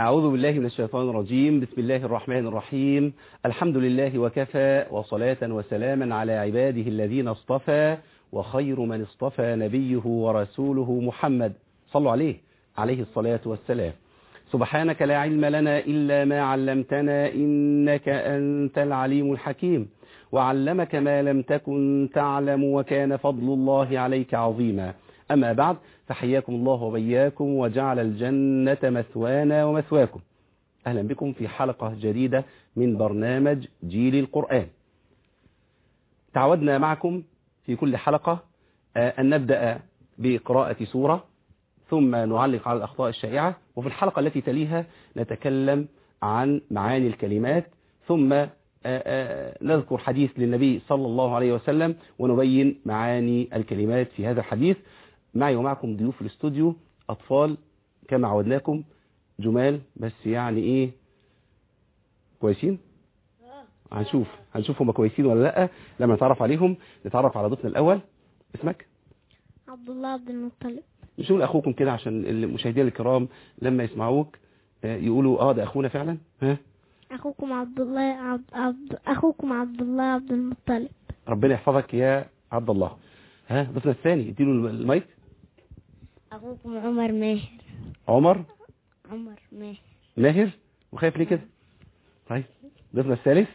أعوذ بالله من الشيطان الرجيم. بسم الله الرحمن الرحيم. الحمد لله وكفى، وصلاة وسلاما على عباده الذين اصطفى، وخير من اصطفى نبيه ورسوله محمد، صلوا عليه الصلاة والسلام. سبحانك لا علم لنا إلا ما علمتنا، إنك أنت العليم الحكيم، وعلمك ما لم تكن تعلم، وكان فضل الله عليك عظيما. أما بعد، فحياكم الله وبياكم، وجعل الجنة مثوانا ومثواكم. أهلا بكم في حلقة جديدة من برنامج جيل القرآن. تعودنا معكم في كل حلقة أن نبدأ بقراءة سورة، ثم نعلق على الأخطاء الشائعة، وفي الحلقة التي تليها نتكلم عن معاني الكلمات، ثم نذكر حديث للنبي صلى الله عليه وسلم ونبين معاني الكلمات في هذا الحديث. معي ومعكم ضيوف الاستوديو، أطفال كما عودناكم، جمال بس يعني إيه، كويسين؟ هنشوف هم كويسين ولا لأ لما نتعرف عليهم. نتعرف على ضيفنا الأول. اسمك؟ عبد الله عبد المطلب. مش نقول أخوكم كده عشان المشاهدين الكرام لما يسمعوك يقولوا ده أخونا فعلا؟ ها؟ أخوكم عبد الله عبد المطلب. ربنا يحفظك يا عبد الله. ها، ضيفنا الثاني اديله المايك. أخوكم عمر ماهر. عمر ماهر. وخايف ليه كده؟ طيب، ضيفنا الثالث.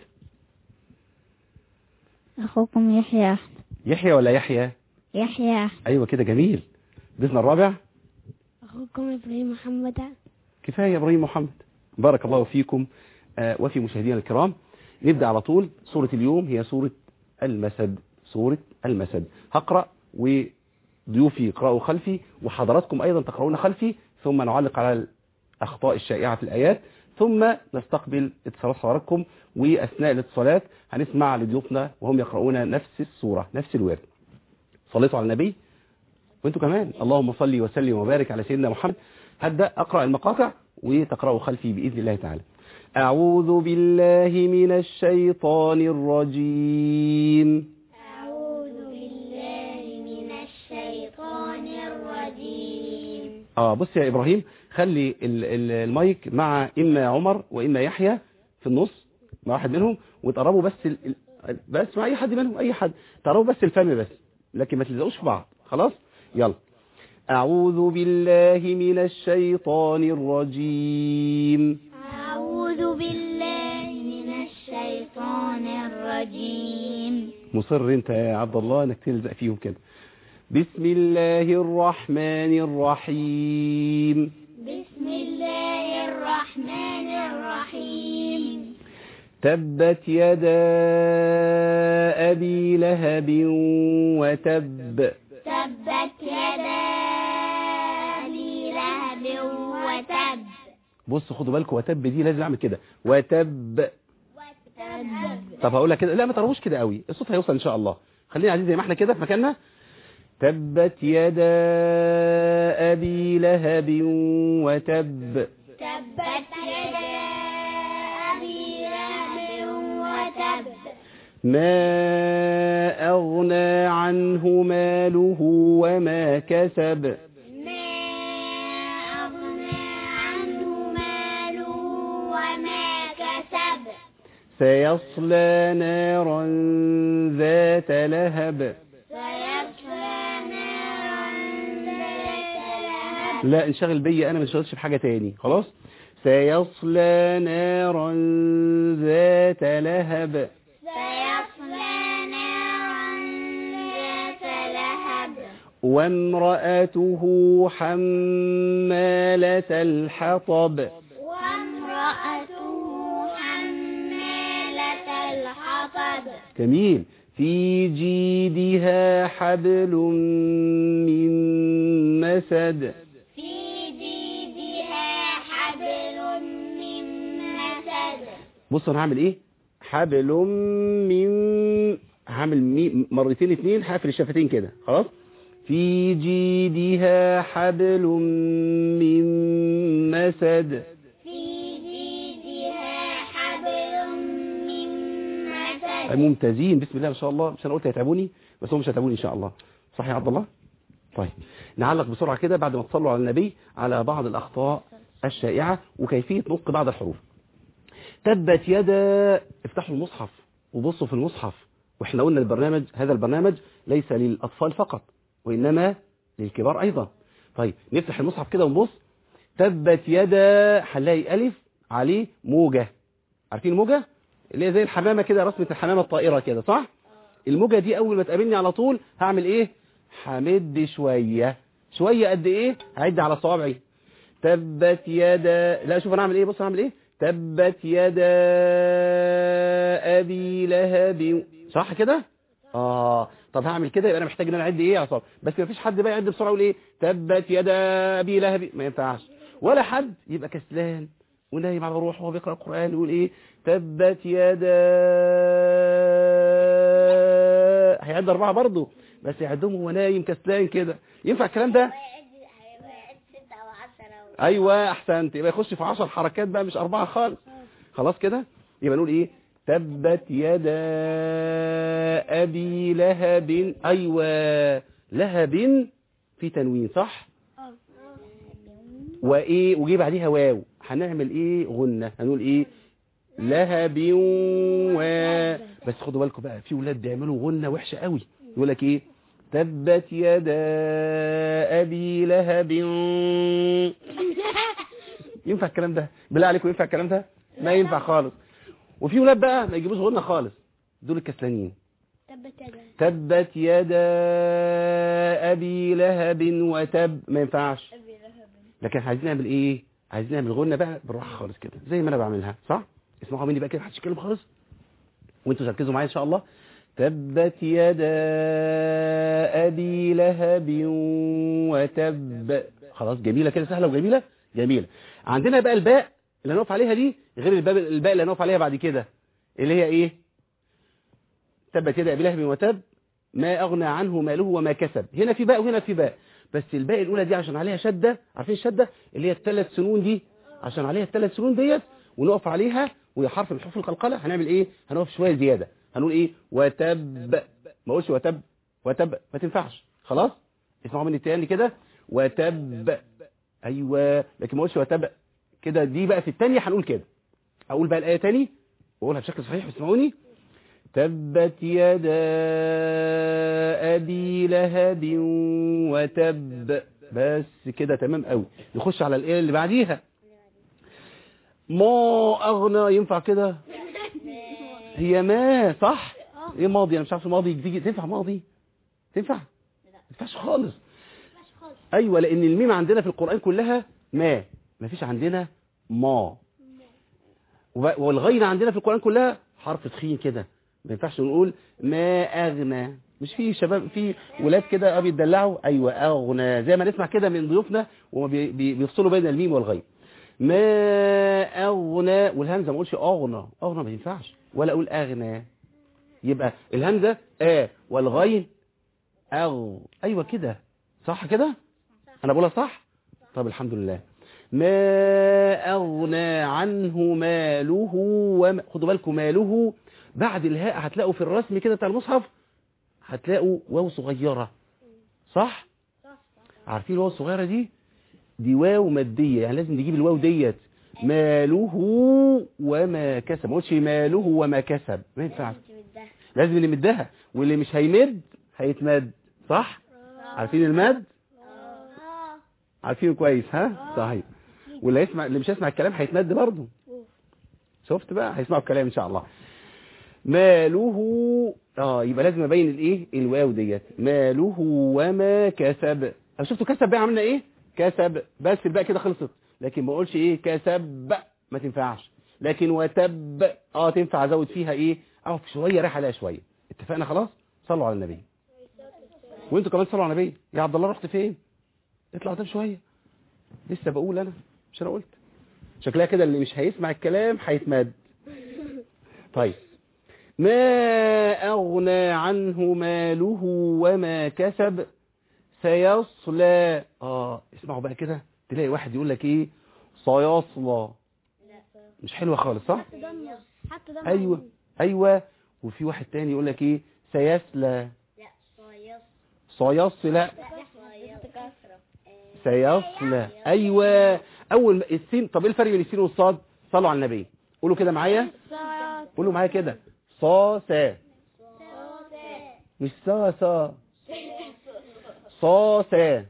أخوكم يحيى أحمد. يحيى ولا يحيى؟ يحيى. أيوة كده، جميل. ضيفنا الرابع. أخوكم إبراهيم محمد. كفاية إبراهيم محمد. بارك الله فيكم وفي مشاهدينا الكرام. نبدأ على طول. سورة اليوم هي سورة المسد. هقرأ وضيوفي يقرأوا خلفي، وحضراتكم أيضا تقرؤون خلفي، ثم نعلق على الأخطاء الشائعة في الآيات، ثم نستقبل اتصالات حضراتكم. وأثناء الاتصالات هنسمع لضيوفنا وهم يقرؤون نفس السورة، نفس الورد. صليتوا على النبي وانتوا كمان. اللهم صل وسلم وبارك على سيدنا محمد. هبدأ أقرأ المقاطع وتقرأوا خلفي بإذن الله تعالى. أعوذ بالله من الشيطان الرجيم. بص يا إبراهيم، خلي المايك مع إما عمر وإما يحيى في النص، مع واحد منهم، وتقربوا بس مع أي حد منهم، أي حد تقربوا بس الفم بس، لكن ما تلزقوش في بعض. خلاص، يلا. أعوذ بالله من الشيطان الرجيم. مصر انت يا عبد الله انك تلزق فيهم كده. بسم الله الرحمن الرحيم. تبت يدا أبي لهب وتب. بص خدوا بالكم، وتب دي لازم اعمل كده، وتب. طب هقولها كده، لا ما تقربوش كده قوي، الصوت هيوصل ان شاء الله. خلينا عايزين زي ما احنا كده في مكاننا. تبت يدا أبي لهب وتب. ما أغنى عنه ماله وما كسب. سيصلى نارا ذات لهب. لا انشغل بيا انا، ما انشغلش في حاجة تاني. خلاص. سيصلى نارا ذات لهب. وامرأته حمالة الحطب. جميل. في جيدها حبل من مسد. بص انا هعمل ايه، حبل من، هعمل مرتين اتنين، هقفل الشفتين كده. خلاص. في جيدها حبل من مسد. ممتازين، بسم الله ما شاء الله. مش انا قلت هيتعبوني، بس هم مش هيتعبوني ان شاء الله. صح يا عبد الله؟ طيب نعلق بسرعة كده بعد ما تصلوا على النبي على بعض الأخطاء الشائعة وكيفية نطق بعض الحروف. تبت يدا، افتحوا المصحف وبصوا في المصحف، واحنا قلنا هذا البرنامج ليس للأطفال فقط وإنما للكبار أيضا. طيب نفتح المصحف كده ونبص. تبت يدا، هنلاقي ألف عليه موجة، عارفين الموجة اللي هي زي الحمامة كده، رسمة الحمامة الطائرة كده، صح؟ الموجة دي أول ما تقابلني على طول هعمل إيه؟ همد شوية قد إيه؟ هعد على صوابعي. تبت يدا، لا شوف أنا هعمل إيه، بص هعمل إيه؟ تبت يدا أبي لهب، صح كده؟ طب هعمل كده، يبقى أنا محتاج إن أنا أعد إيه يا صاحبي؟ بس ما فيش حد بقى يعد بسرعة يقول إيه؟ تبت يدا أبي لهب، ما ينفعش. ولا حد يبقى كسلان ونايم على روحه وهو بيقرأ القرآن يقول إيه؟ تبت يدا، هيعد 4 برضه بس يعدهم وهو نايم كسلان كده. ينفع الكلام ده؟ ايوه احسنت، يبقى يخش في 10 حركات بقى مش 4 خالص. خلاص كده يبقى نقول ايه؟ تبت يدا ابي لهب، ايوه لهب في تنوين صح، وايه وجي بعديها واو، هنعمل ايه؟ غنه، هنقول ايه؟ لهب بس خدوا بالكم بقى، في ولاد بيعملوا غنه وحشه قوي، يقول لك ايه؟ تبت يدا ابي لهب. ينفع الكلام ده؟ بالله عليكم ينفع الكلام ده؟ ما ينفع خالص. وفي ولاد بقى ما يجيبوش غنة خالص، دول الكسلانين. تبت يدا ابي لهب وتب، ما ينفعش. لكن عايزين نعمل ايه؟ عايزين نعمل غنة بقى بالراحه خالص كده زي ما انا بعملها، صح؟ اسمعوا مني بقى كده، محدش يتكلم خالص وانتوا ركزوا معايا ان شاء الله. تبت يدا ابي لهب وتب. خلاص جميله كده، سهله وجميله جميله. عندنا بقى الباء اللي هنقف عليها دي غير الباء اللي هنقف عليها بعد كده، اللي هي ايه؟ تبت يدا ابي لهب وتب ما اغنى عنه ماله وما كسب. هنا في باء وهنا في باء، بس الباء الاولى دي عشان عليها شده، عارفين الشده اللي هي ال3 سنون دي، عشان عليها ال3 سنون ديت ونقف عليها وهي حرف من حروف القلقله، هنعمل ايه؟ هنقف شويه زياده، هنقول ايه؟ وتب، ما اقولش وتب ما تنفعش. خلاص اسمعوا مني تاني كده، وتب، ايوه، لكن ما اقولش وتب كده. دي بقى في الثانيه هنقول كده. اقول بقى الايه تاني واقولها بشكل صحيح، اسمعوني. تبت يدا ابي لهب وتب، بس كده تمام قوي. نخش على الايه اللي بعديها. ما اغنى، ينفع كده؟ هي ما صح؟ ايه ماضي؟ انا مش عارف الماضي تيجي تنفع ماضي؟ تنفع؟ ما تنفعش خالص. ايوه، لان الميم عندنا في القرآن كلها ما فيش عندنا ما، والغين عندنا في القرآن كلها حرف تخين كده، ما ينفعش نقول ما اغنى. مش في شباب، في ولاد كده بيتدلعوا، ايوه اغنى، زي ما نسمع كده من ضيوفنا وهم بيفصلوا بين الميم والغين. ما اغنى، والهمزه ما اقولش اغنى ما ينفعش، ولا اقول اغنى، يبقى الهمزه والغين ايوه كده، صح كده؟ انا بقولها صح؟ طب الحمد لله. ما اغنى عنه ماله خدوا بالكم، ماله بعد الهاء هتلاقوا في الرسم كده بتاع المصحف هتلاقوا واو صغيره، صح؟ عارفين الواو الصغيره دي واو ماديه، يعني لازم نجيب الواو ديت. ماله وما كسب، ما قلتش ماله وما كسب، ما ينفعش، لازم نمدها، واللي مش هيمد هيتمد، صح؟ عارفين المد؟ عارفينه كويس، ها؟ صحيح. واللي مش هيسمع الكلام هيتمد برضه. شفت بقى؟ هيسمعوا الكلام ان شاء الله. ماله يبقى لازم ابين الايه؟ الواو ديت. ماله وما كسب. شفتوا كسب بقى عملنا ايه؟ كسب، بس الباء كده خلصت، لكن ما اقولش ايه؟ كسب، ما تنفعش. لكن وتب تنفع ازود فيها ايه؟ اقف شويه رايح عليها شويه. اتفقنا خلاص؟ صلوا على النبي. وانتوا كمان صلوا على النبي. يا عبد الله رحت فين؟ اطلع قدام شويه. لسه بقول انا، مش انا قلت؟ شكلها كده اللي مش هيسمع الكلام هيتمد. طيب، ما اغنى عنه ماله وما كسب سيصلى. اسمعوا بقى كده، تلاقي واحد يقول لك ايه؟ سيصلى، مش حلوه خالص، صح؟ ايوه. وفي واحد تاني يقول لك ايه؟ سيسلى. سيصلى، سيصلى، ايوه. اول السين. طب ايه الفرق بين السين والصاد؟ صلوا على النبي، قولوا كده معايا، قولوا معايا كده. صا سا، مش صا صا، صا سا،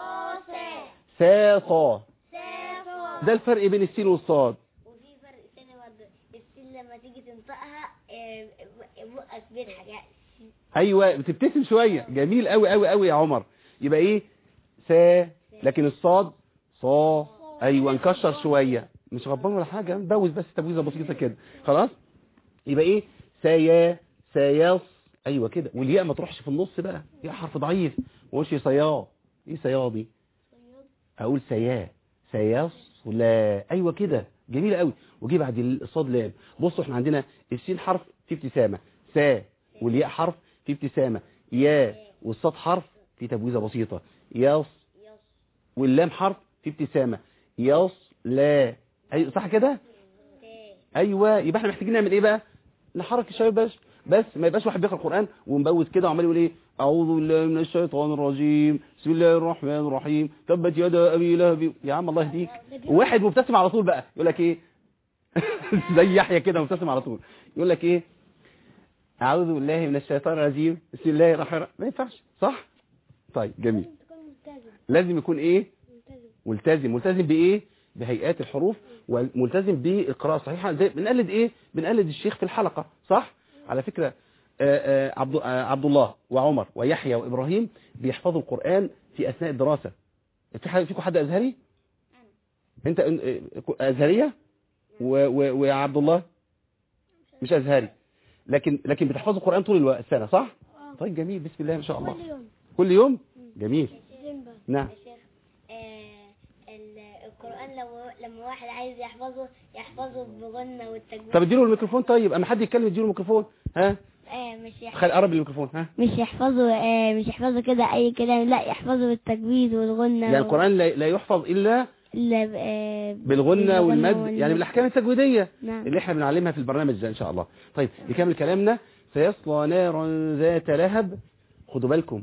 سا صا. ده الفرق بين السين والصاد. وفي فرق ثاني برضه، السين لما تيجي تنطقها بقك بيضحك يعني. ايوه بتبتسم شويه. جميل قوي قوي قوي يا عمر. يبقى ايه؟ سا. لكن الصاد صا. ايوه نكشر شويه، مش غضبان ولا حاجه، نبوز بس تبويزه بسيطه كده خلاص. يبقى ايه؟ سيا، سياص. ايوه كده. والياء ما تروحش في النص بقى، يا حرف ضعيف. ما اقولش صيا. ايه صيا دي؟ اقول سيا، سياص لا. ايوه كده جميل قوي. وجي بعد الصاد لام. بصوا احنا عندنا السين حرف فيه ابتسامه، سا، والياء حرف فيه ابتسامه، يا، والصاد حرف فيه تبويزه بسيطه، ياص، واللام حرف فيه ابتسامه، ياص لا. ايوه صح كده. ايوه يبقى احنا محتاجين نعمل ايه بقى؟ نحرك الشباب بس ما يبقاش واحد بيقرا القران ومبوز كده وعمال يقول ايه؟ اعوذ بالله من الشيطان الرجيم، بسم الله الرحمن الرحيم، تبت يدا ابي لهب. يا عم الله يهديك. وواحد مبتسم على طول بقى يقول لك ايه؟ زي يحيى كده مبتسم على طول يقول لك ايه؟ اعوذ بالله من الشيطان الرجيم، بسم الله الرحمن الرحيم. ما ينفعش صح؟ طيب جميل. لازم يكون ايه؟ ملتزم. ملتزم بايه؟ بهيئات الحروف، وملتزم بالقراءه الصحيحه. بنقلد ايه؟ بنقلد الشيخ في الحلقه صح. على فكره عبد الله وعمر ويحيى وابراهيم بيحفظوا القران في اثناء الدراسه. فيكم حد ازهري؟ انت ازهريه؟ وعبد الله مش ازهري، لكن بتحفظوا القران طول الوقت السنه صح؟ طيب جميل، بسم الله ما شاء الله. كل يوم جميل. نعم. القرآن لما واحد عايز يحفظه بغنى والتجويد. طب اديله الميكروفون. طيب اما حد يتكلم اديله الميكروفون. ها مش خلي قرب الميكروفون. ها مش يحفظه كده اي كلام، لا يحفظه بالتجويد والغنى. يعني القرآن لا يحفظ الا بالغنى والمد، يعني بالاحكام التجويديه. نعم. اللي احنا بنعلمها في البرنامج ده ان شاء الله. طيب نكمل كلامنا. سيصلى نارا ذات لهب. خدوا بالكم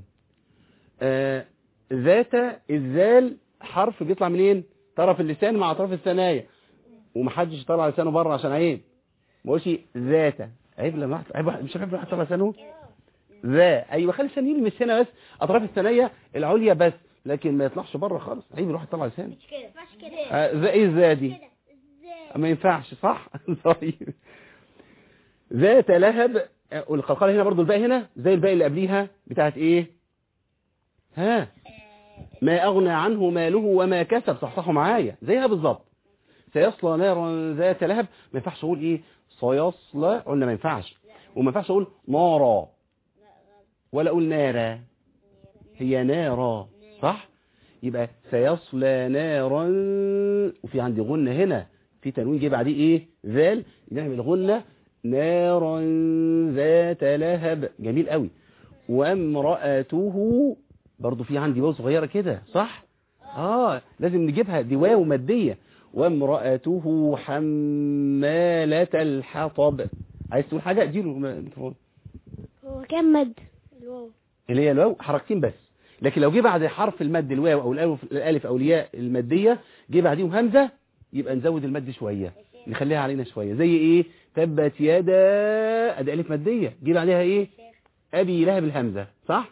ذات الذال حرف بيطلع منين؟ طرف اللسان مع اطراف الثنايا، ومحدش يطلع لسانه بره عشان عيب. ما اقولش ذات، عيب لما مش عيب واحد يطلع لسانه ذا. ايوه خلي لسانه يلمس هنا بس اطراف الثنايا العليا بس، لكن ما يطلعش بره خالص. عيب يروح يطلع لسانه. مش كده ما ينفعش كده. ذا ايه ذا دي؟ ما ينفعش صح. طيب ذات لهب. والقلقله هنا برضو الباء هنا زي الباء اللي قبليها بتاعت ايه؟ ها ما أغنى عنه ماله وما كسب. صحصحوا معايا زيها بالظبط. سيصلى نارا ذات لهب. ما ينفعش أقول إيه؟ سيصلى، قلنا ما ينفعش. وما ينفعش أقول نارا ولا أقول نارا، هي نارا صح؟ يبقى سيصلى نارا، وفي عندي غنة هنا، في تنوين جه بعديه إيه؟ ذال. نعمل غنة نارا ذات لهب. جميل قوي. وامرأته برضو في عندي واو صغيرة كده صح؟ لازم نجيبها، دي واو مادية. وامرأته حمالة الحطب. عايز تقول حاجة؟ اديله الميكروفون. هو كام مد الواو؟ اللي هي الواو حركتين بس. لكن لو جه بعد حرف المد الواو او الالف او الياء المادية جه بعديهم همزة، يبقى نزود المد شوية، نخليها علينا شوية. زي ايه؟ تبت يدا، ادي الف مادية جه بعدها ايه؟ ابي لهب الهمزة صح؟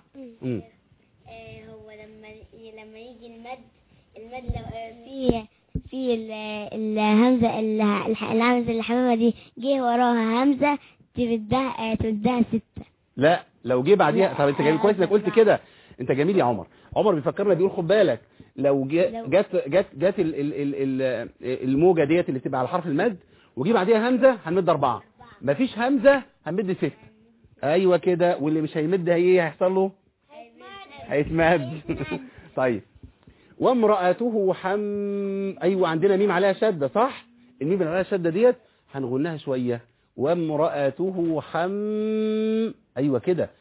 هو لما يجي المد في الهمزة الهمزة الحمامة دي جه وراها همزة تبدها 6. لا لو جه بعديها. طب انت جميل كويس انك قلت كده، انت جميل يا عمر. عمر بيفكرنا بيقول خد بالك لو جت الموجة ديت اللي تبقى على حرف المد وجي بعديها همزة هنمد 4. مفيش همزة هنمد 6. ايوه كده. واللي مش هيمد هيحصل له هيتمد. طيب وامرأته ايوه عندنا ميم عليها شدة صح؟ الميم اللي عليها شدة ديت هنغنها شوية. وامرأته ايوه كده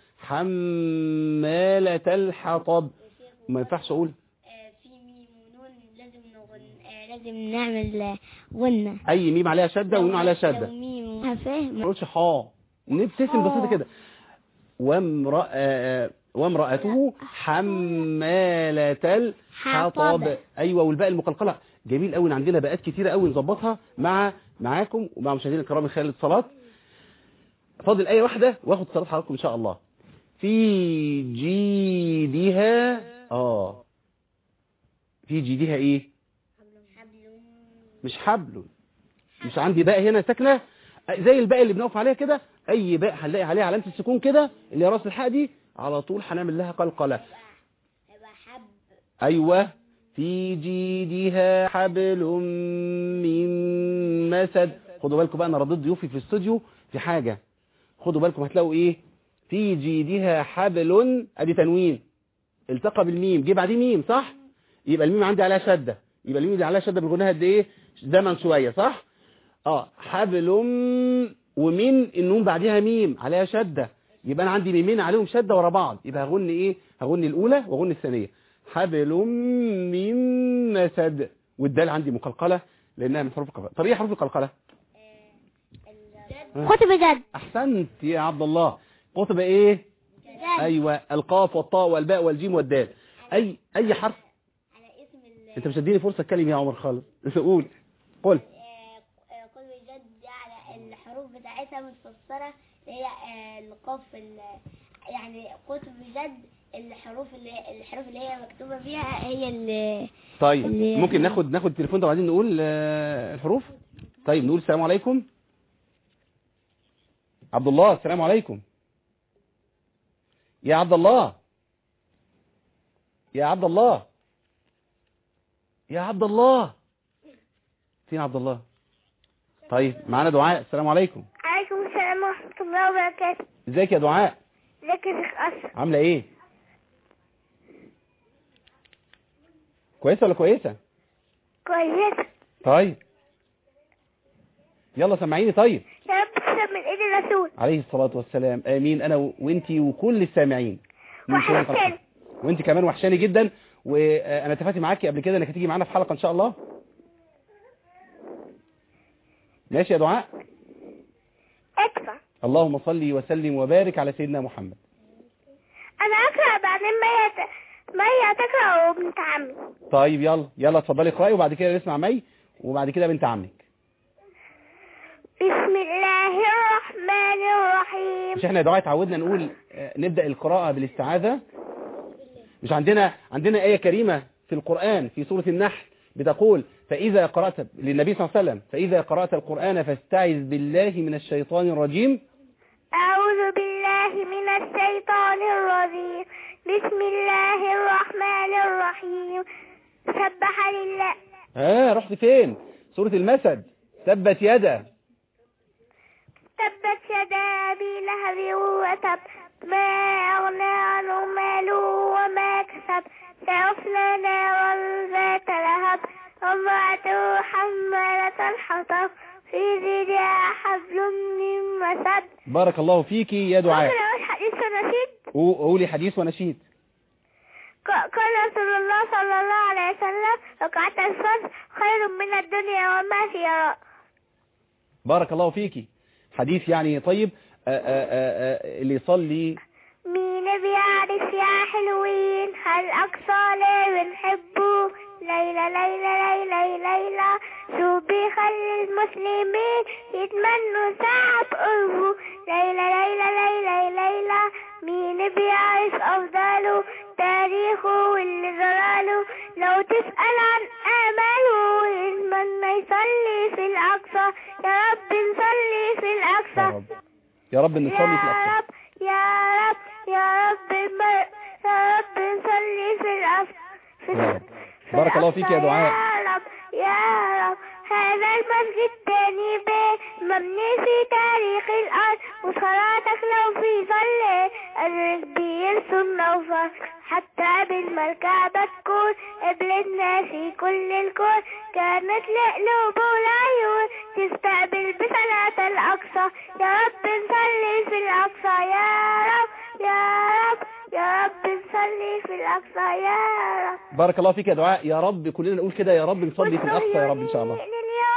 حمالة الحطب. ما ينفعش اقول في ميم ونون لازم نعمل غنة. اي ميم عليها شدة ونون عليها شدة. لو ميم فاهم ما نقولش نبتسم بسيطة كده. وامرأته حمالة الحطب. ايوه، والباء المقلقلة جميل قوي. عندنا باءات كتيرة قوي نظبطها معاكم ومع مشاهدينا الكرام من خلال الاتصالات. فاضل آية واحدة واخد اتصالات حضراتكم ان شاء الله. في جيدها في جيدها ايه؟ مش حبل. مش عندي باء هنا ساكنه زي الباء اللي بنقف عليها كده. اي باء هنلاقي عليها علامه السكون كده اللي هي راس الحاء دي، على طول هنعمل لها قلقله. يبقى حب. ايوه، في جيدها حبل من مسد. خدوا بالكم بقى، انا رديت ضيوفي في الاستوديو في حاجه. خدوا بالكم هتلاقوا ايه؟ في جيدها حبل، ادي تنوين التقى بالميم، جه بعديه ميم صح؟ يبقى الميم عندي عليها شده. يبقى الميم دي عليها شده بالغناها قد ايه؟ زمن شويه صح؟ حبل ومن النون بعدها ميم عليها شده. يبقى انا عندي ميمين عليهم شده ورا بعض. يبقى هغني ايه؟ هغني الاولى واغني الثانيه. حبل من مسد. والدال عندي مقلقله لانها من حروف القلقله. طب ايه حروف القلقله؟ قطب جد. احسنت يا عبد الله. قطب ايه؟ جد. ايوه، القاف والطاء والباء والجيم والدال. اي حرف. على اسم انت مش هتديني فرصه اتكلم يا عمر خالص. قول. قطب جد على الحروف بتاعتها متفسره، هي القاف يعني قطب جد الحروف اللي هي مكتوبه فيها هي اللي. طيب ممكن ناخد التليفون ده وبعدين نقول الحروف. طيب نقول السلام عليكم. عبد الله السلام عليكم. يا عبد الله، يا عبد الله، يا عبد الله، فين عبد الله؟ طيب معانا دعاء. السلام عليكم. عليكم السلام ورحمه الله وبركاته. ازيك يا دعاء؟ ازيك يا شيخ اشرف؟ عامله ايه؟ كويسه ولا كويسه؟ كويسه. طيب يلا سمعيني. طيب يا رب تسلم من ايد الرسول عليه الصلاه والسلام. امين. انا وانتي وكل السامعين. وحشاني. وانت كمان وحشاني جدا. وانا اتفقت معاكي قبل كده انك هتيجي معانا في حلقه ان شاء الله. ماشي يا دعاء؟ ادفع. اللهم صل وسلم وبارك على سيدنا محمد. انا اقرا بعدين مي تقرا وبنت عمي. طيب يلا اتفضلي اقراي وبعد كده نسمع مي وبعد كده بنت عمك. بسم الله الرحمن الرحيم. مش احنا يا دعاء اتعودنا نقول نبدا القراءه بالاستعاذه؟ مش عندنا آية كريمة في القرآن في سورة النحل بتقول فإذا قرأت للنبي صلى الله عليه وسلم فإذا قرأت القرآن فاستعذ بالله من الشيطان الرجيم. أعوذ بالله من الشيطان الرجيم. بسم الله الرحمن الرحيم. سبح لله. رحت فين؟ سورة المسد. تبت يدا أبي لهب وتب ما أغنى عنه ماله وما كسب سيصلى نارا ذات لهب وامرأته حمالة الحطب في جيدها حبل من مسد. بارك الله فيك يا دعاء. حديث ونشيد. قولي حديث ونشيد. قال رسول الله صلى الله عليه وسلم ركعة الفجر خير من الدنيا وما فيها. بارك الله فيك. حديث يعني طيب. اللي يصلي مين بيعرف يا حلوين هل أقصى ليه بنحبه ليلى ليلى ليلى ليلى شو بيخلي المسلمين يتمنوا ساعة بقربه ليلى ليلى ليلى ليلى مين بيعرف أفضاله تاريخه واللي جراله لو تسأل عن آماله يتمنى يصلي في الأقصى يا رب نصلي في الأقصى يا رب نصلي في الأقصى يا رب يا رب نصلي في الأقصى. بارك الله فيك يا دعاء. يا رب هذا المسجد تاني بيت مبني في تاريخ الأرض وصلاتك لو في صلي الرزق بيرسم نوفر حتى بالمركبة تكون قبلتنا في كل الكون كانت لقلوب والعيون تستقبل بصلاة الأقصى يا رب نصلي في الأقصى يا رب يا رب يا رب نصلي في الأقصى يا رب. بارك الله فيك يا دعاء. يا رب كلنا نقول كده يا رب نصلي في الأقصى يا رب إن شاء الله. اليوم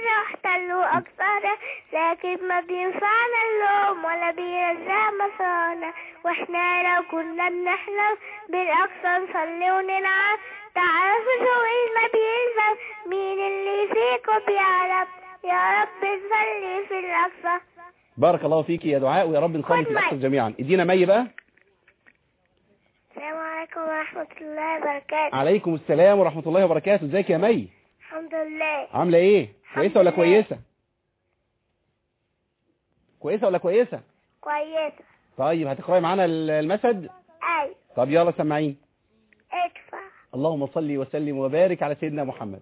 كبرنا واحتلوا أقصانا، لكن ما بينفعنا اللوم ولا بيرجع مصانا، واحنا لو كنا بنحلم بالأقصى نصلي وننعم، تعرفوا شو ما بيلزم مين اللي فيكم بيعرف، يا رب نصلي في الأقصى. بارك الله فيك يا دعاء، ويا رب نصلي في الأقصى جميعا. ادينا مي بقى. السلام عليكم ورحمة الله وبركاته. عليكم السلام ورحمة الله وبركاته. ازيك يا مي؟ الحمد لله. عاملة ايه؟ كويسة ولا كويسة؟ كويسة ولا كويسة؟ كويسة. طيب هتقرأي معانا المسد؟ أيوة. طب يلا سمعين. ادفع. اللهم صل وسلم وبارك على سيدنا محمد.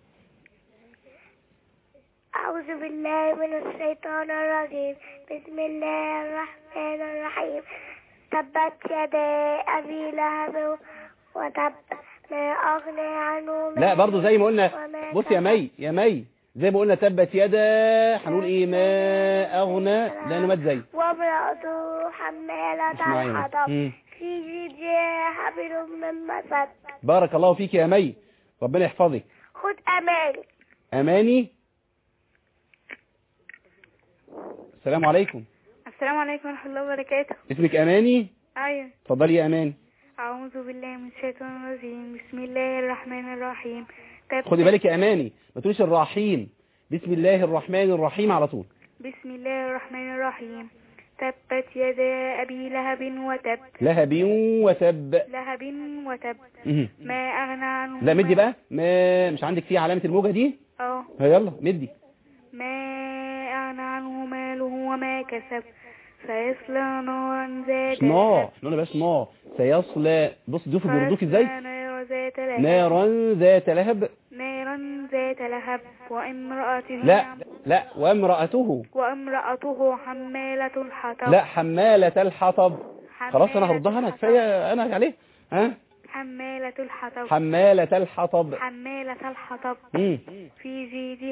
أعوذ بالله من الشيطان الرجيم، بسم الله الرحمن الرحيم، تبت يدا أبي لهب وتب، ما أغنى عنه ماله. لا برضو زي ما قلنا، بص يا مي زي ما قلنا تبت يدا، هنقول ايه؟ ما أغنى، لأنه مات زي. وامرأته حمالة الحطب في جيدها حبل من مسد. بارك الله فيك يا مي، ربنا يحفظك. خد أماني. أماني. السلام عليكم. السلام عليكم ورحمة الله وبركاته. اسمك أماني؟ أيوة. اتفضلي يا أماني. أعوذ بالله من الشيطان الرجيم، بسم الله الرحمن الرحيم. خدي بالك يا أماني، ما تقوليش الرحيم، بسم الله الرحمن الرحيم على طول. بسم الله الرحمن الرحيم. تبت يدا أبي لهب وتب. لهب وتب. لهب وتب. ما أغنى عنه. لا مدي بقى، ما مش عندك فيه علامة الموجة دي؟ يلا مدي. ما أغنى عنه ماله وما كسب، سيصلى نارا ذات لهب. نقول بس نار. سيصلى، بص دوفي بيردوك ازاي؟ نارا ذات لهب. نارا ذات لهب وامرأته. لا وامرأته. وامرأته حمالة الحطب. لا حمالة الحطب. خلاص انا هردها، انا كفايه انا عليه. ها؟ حمالة الحطب. حمالة الحطب. حمالة الحطب. في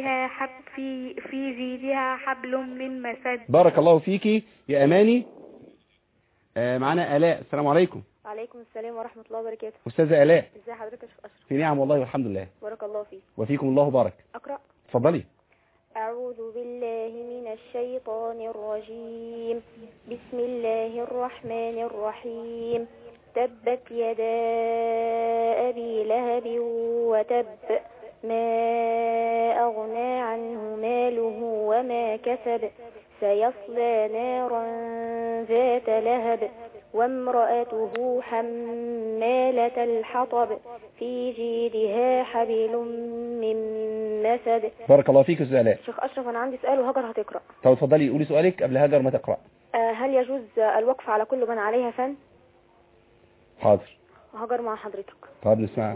جيدها حبل من مسد. بارك الله فيكي يا أماني. معنا آلاء. السلام عليكم. وعليكم السلام ورحمة الله وبركاته. أستاذة آلاء. ازي حضرتك يا شيخ أشرف؟ في نعم والله والحمد لله. بارك الله فيك. وفيكم الله بارك. أقرأ. اتفضلي. أعوذ بالله من الشيطان الرجيم، بسم الله الرحمن الرحيم، تبت يدا أبي لهب وتب، ما أغنى عنه ماله وما كسب، سيصلى نارا ذات لهب وامرأته حمالة الحطب في جيدها حبل من مسد. بارك الله فيك أستاذ آلاء. شيخ أشرف أنا عندي سؤال وهاجر هتقرأ. طب اتفضلي قولي سؤالك قبل هاجر ما تقرأ. هل يجوز الوقف على كل من عليها فن؟ حاضر. هاجر مع حضرتك. طب نسمع.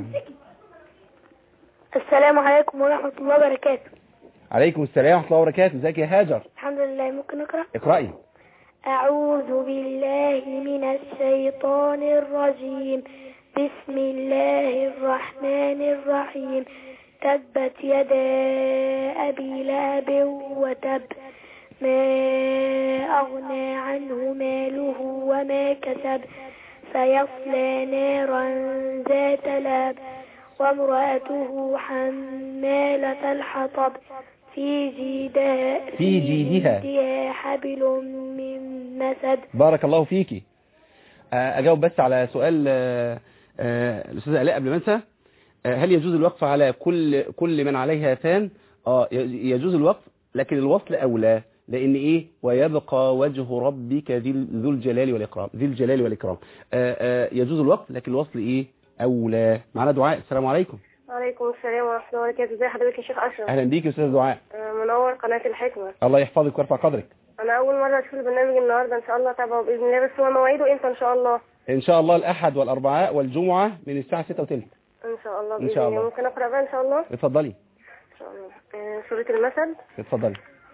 السلام عليكم ورحمة الله وبركاته. عليكم السلام ورحمة الله وبركاته. ازيك يا هاجر؟ الحمد لله. ممكن أقرأ؟ اقرأي. أعوذ بالله من الشيطان الرجيم، بسم الله الرحمن الرحيم، تبت يدا أبي لهب وتب، ما أغنى عنه ماله وما كسب، سيصلى نارا ذات لهب وامرأته حمالة الحطب في جيدها حبل من مسد. بارك الله فيكي. أجاوب بس على سؤال الأستاذة آلاء قبل ما أنسى. هل يجوز الوقف على كل من عليها فان؟ يجوز الوقف، لكن الوصل أولى، لأن إيه؟ ويبقى وجه ربك ذو الجلال والإكرام. ذي الجلال والإكرام. يجوز الوقف، لكن الوصل إيه؟ أولى. معنا دعاء. السلام عليكم. وعليكم السلام ورحمة الله وبركاته. ازي حضرتك يا شيخ أشرف؟ أهلا بيك يا أستاذ دعاء. منور قناة الحكمة. الله يحفظك ويرفع قدرك. أنا أول مرة أشوف البرنامج النهاردة، إن شاء الله تابعه بإذن الله، بس هو مواعيده إمتى إن شاء الله؟ إن شاء الله الأحد والأربعاء والجمعة من الساعة 6:30. إن شاء الله إن شاء الله. ممكن أقرأ بقى إن شاء الله؟ اتفضلي. إن شاء الله. سورة المثل. اتفضلي.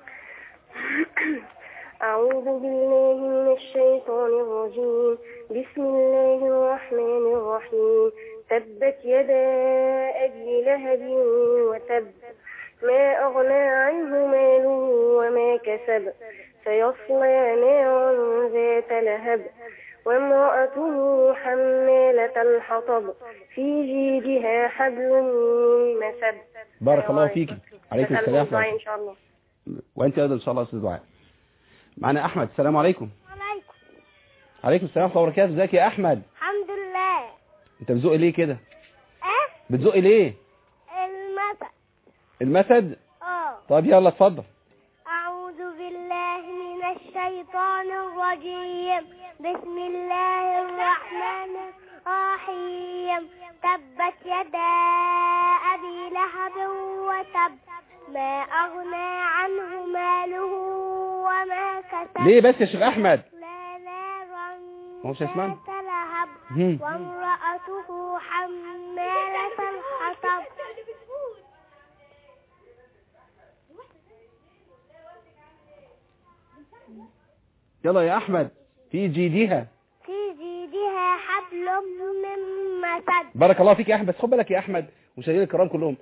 أعوذ بالله من الشيطان الرجيم، بسم الله الرحمن الرحيم، تبت يدا أبي لهب وتب، ما أغنى عنه ماله وما كسب، سيصلى نارا ذات لهب وامرأته حمالة الحطب في جيدها حبل من مسد. بارك الله فيك. عليكم بسألك السلام. دعاء إن شاء الله. وأنت أيضا إن شاء الله أستاذ دعاء. معنا أحمد. السلام عليكم. عليكم. عليكم السلام ورحمة الله وبركاته. ازيك يا أحمد؟ الحمد لله. أنت بتزق ليه كده؟ بتزق ليه؟ المسد. طب يلا اتفضل. أعوذ بالله من الشيطان الرجيم. بسم الله الرحمن الرحيم. تبت يدا أبي لهب وتب ما أغنى عنه ماله وما كسب. ليه بس يا شيخ أحمد؟ لا نارا مش هيسمعني. لهب وامرأته حمالة الحطب. يلا يا أحمد. في جيدها حبل من مسد. بارك الله فيك يا أحمد. خد بالك يا أحمد مشاهدينا الكرام كلهم.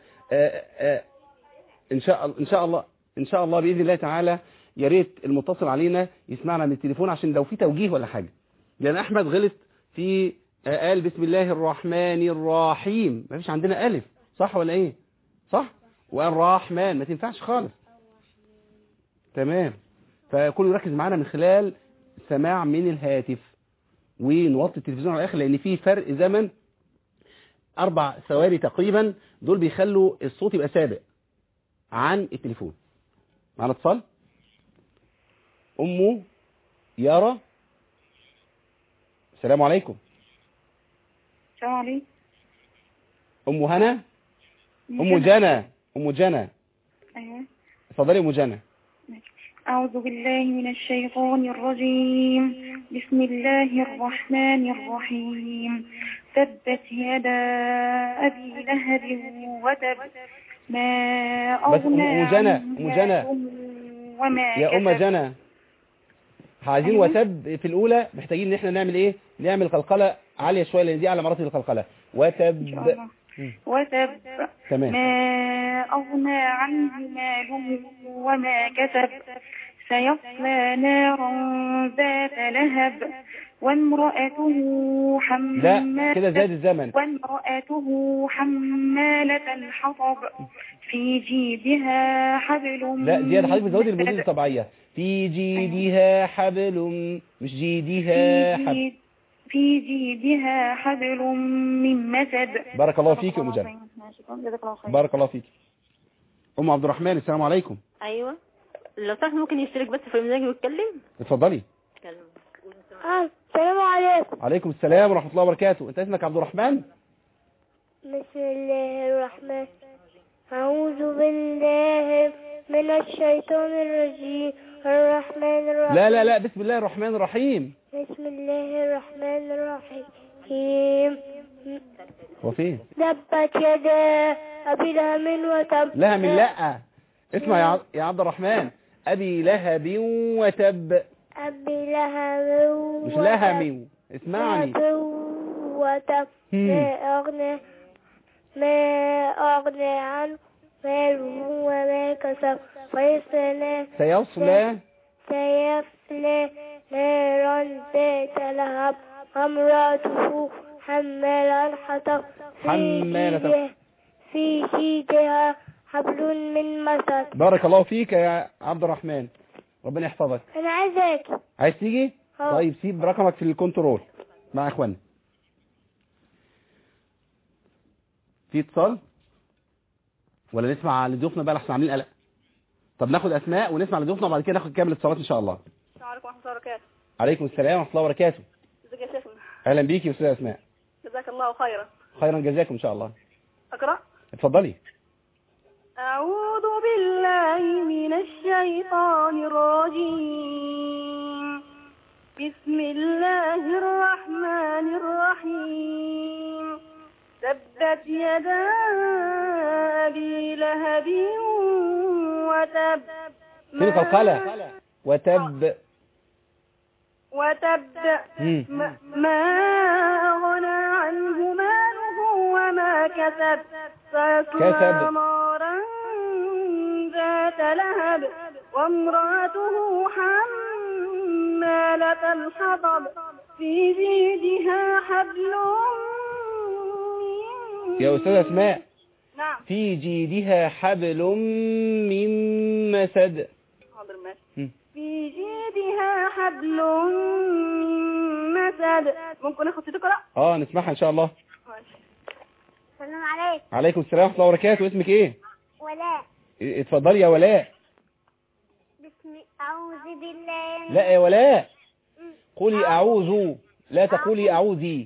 إن شاء الله بإذن الله تعالى يا ريت المتصل علينا يسمعنا من التليفون عشان لو في توجيه ولا حاجة. لأن أحمد غلط في قال بسم الله الرحمن الرحيم. ما فيش عندنا ألف، صح ولا إيه؟ صح؟ وقال رحمن ما تنفعش خالص. تمام. فكل يركز معانا من خلال سماع من الهاتف ونوطي التلفزيون على الآخر، لأن في فرق زمن 4 ثواني تقريبا، دول بيخلوا الصوت يبقى سابق عن التليفون. معنا اتصال. أم يارا. السلام عليكم. السلام عليكم. أم هنا. أم جنى. أيوة. اتفضلي أم جنى. أعوذ بالله من الشيطان الرجيم. بسم الله الرحمن الرحيم. تبت يدا أبي لهب وتب ما أغنى عنه وما يا أم جنى عايزين وتب في الأولى، محتاجين إن احنا نعمل إيه؟ نعمل قلقلة عالية شوية لأن دي على مراتب القلقلة. وتب. وتب تمام. ما أغنى عنه ماله وما كسب سيصلى نارا ذات لهب وامرأته حمالة. لا كده زاد الزمن. وامرأته حمالة الحطب في جيدها حبل. لا زيادة حضرتك بتزودي البدود الطبيعية. في جيدها حبل، مش جيدها حبل. في جيدها حبل من مسد. بارك الله فيك يا أم جنى. بارك الله فيك. أم عبد الرحمن. السلام عليكم. ايوه لو سمحت ممكن يشترك بس في المزاج ويتكلم. اتفضلي. السلام عليكم. عليكم السلام ورحمة الله وبركاته. انت اسمك عبد الرحمن؟ بسم الله الرحمن. أعوذ بالله من الشيطان الرجيم. الرحمن الرحيم. لا بسم الله الرحمن الرحيم. بسم الله الرحمن الرحيم. هو فين؟ تبت يدا أبي لهب وتب. لهب لا اسمع يا عبد الرحمن. أبي لهب وتب. أبي لهب مش لهمي، اسمعني. وتب ما أغنى عنه ماله وما كسب سيصلى نارا ذات لهب وامرأته حمالة الحطب في جيدها حبل من مسد. بارك الله فيك يا عبد الرحمن، ربنا يحفظك. أنا عايزك. عايز تيجي؟ طيب سيب رقمك في الكنترول مع اخواننا. في اتصال ولا نسمع لضيوفنا بقى لحسن عاملين قلق؟ طب ناخد اسماء ونسمع لضيوفنا وبعد كده ناخد كامل الاتصالات ان شاء الله. السلام عليكم ورحمة الله وبركاته. عليكم السلام ورحمة الله وبركاته. ازيك يا شيخنا؟ اهلا بيكي يا استاذه اسماء. جزاك الله خيرا. خيرا جزاكم ان شاء الله. اقرأ. اتفضلي. أعوذ بالله من الشيطان الرجيم. بسم الله الرحمن الرحيم. تبت يدا أبي لهب وتب. فين القلقلة؟ وتب ما أغنى عنه ماله وما كسب سيصلى نارا ذات لهب وامرأته حمالة الحطب في جيدها حبل. يا أستاذة أسماء. نعم. في جيدها حبل من مسد. حاضر ماشي. في جيدها حبل من مسد. ممكن اخد تقرأ؟ نسمعها ان شاء الله. ماشي. السلام عليكم. عليكم السلام ورحمة الله وبركاته. اسمك ايه؟ ولاء. اتفضلي يا ولاء. أعوذ بالله. لا يا ولاء، قولي أعوذ، لا تقولي أعوذي.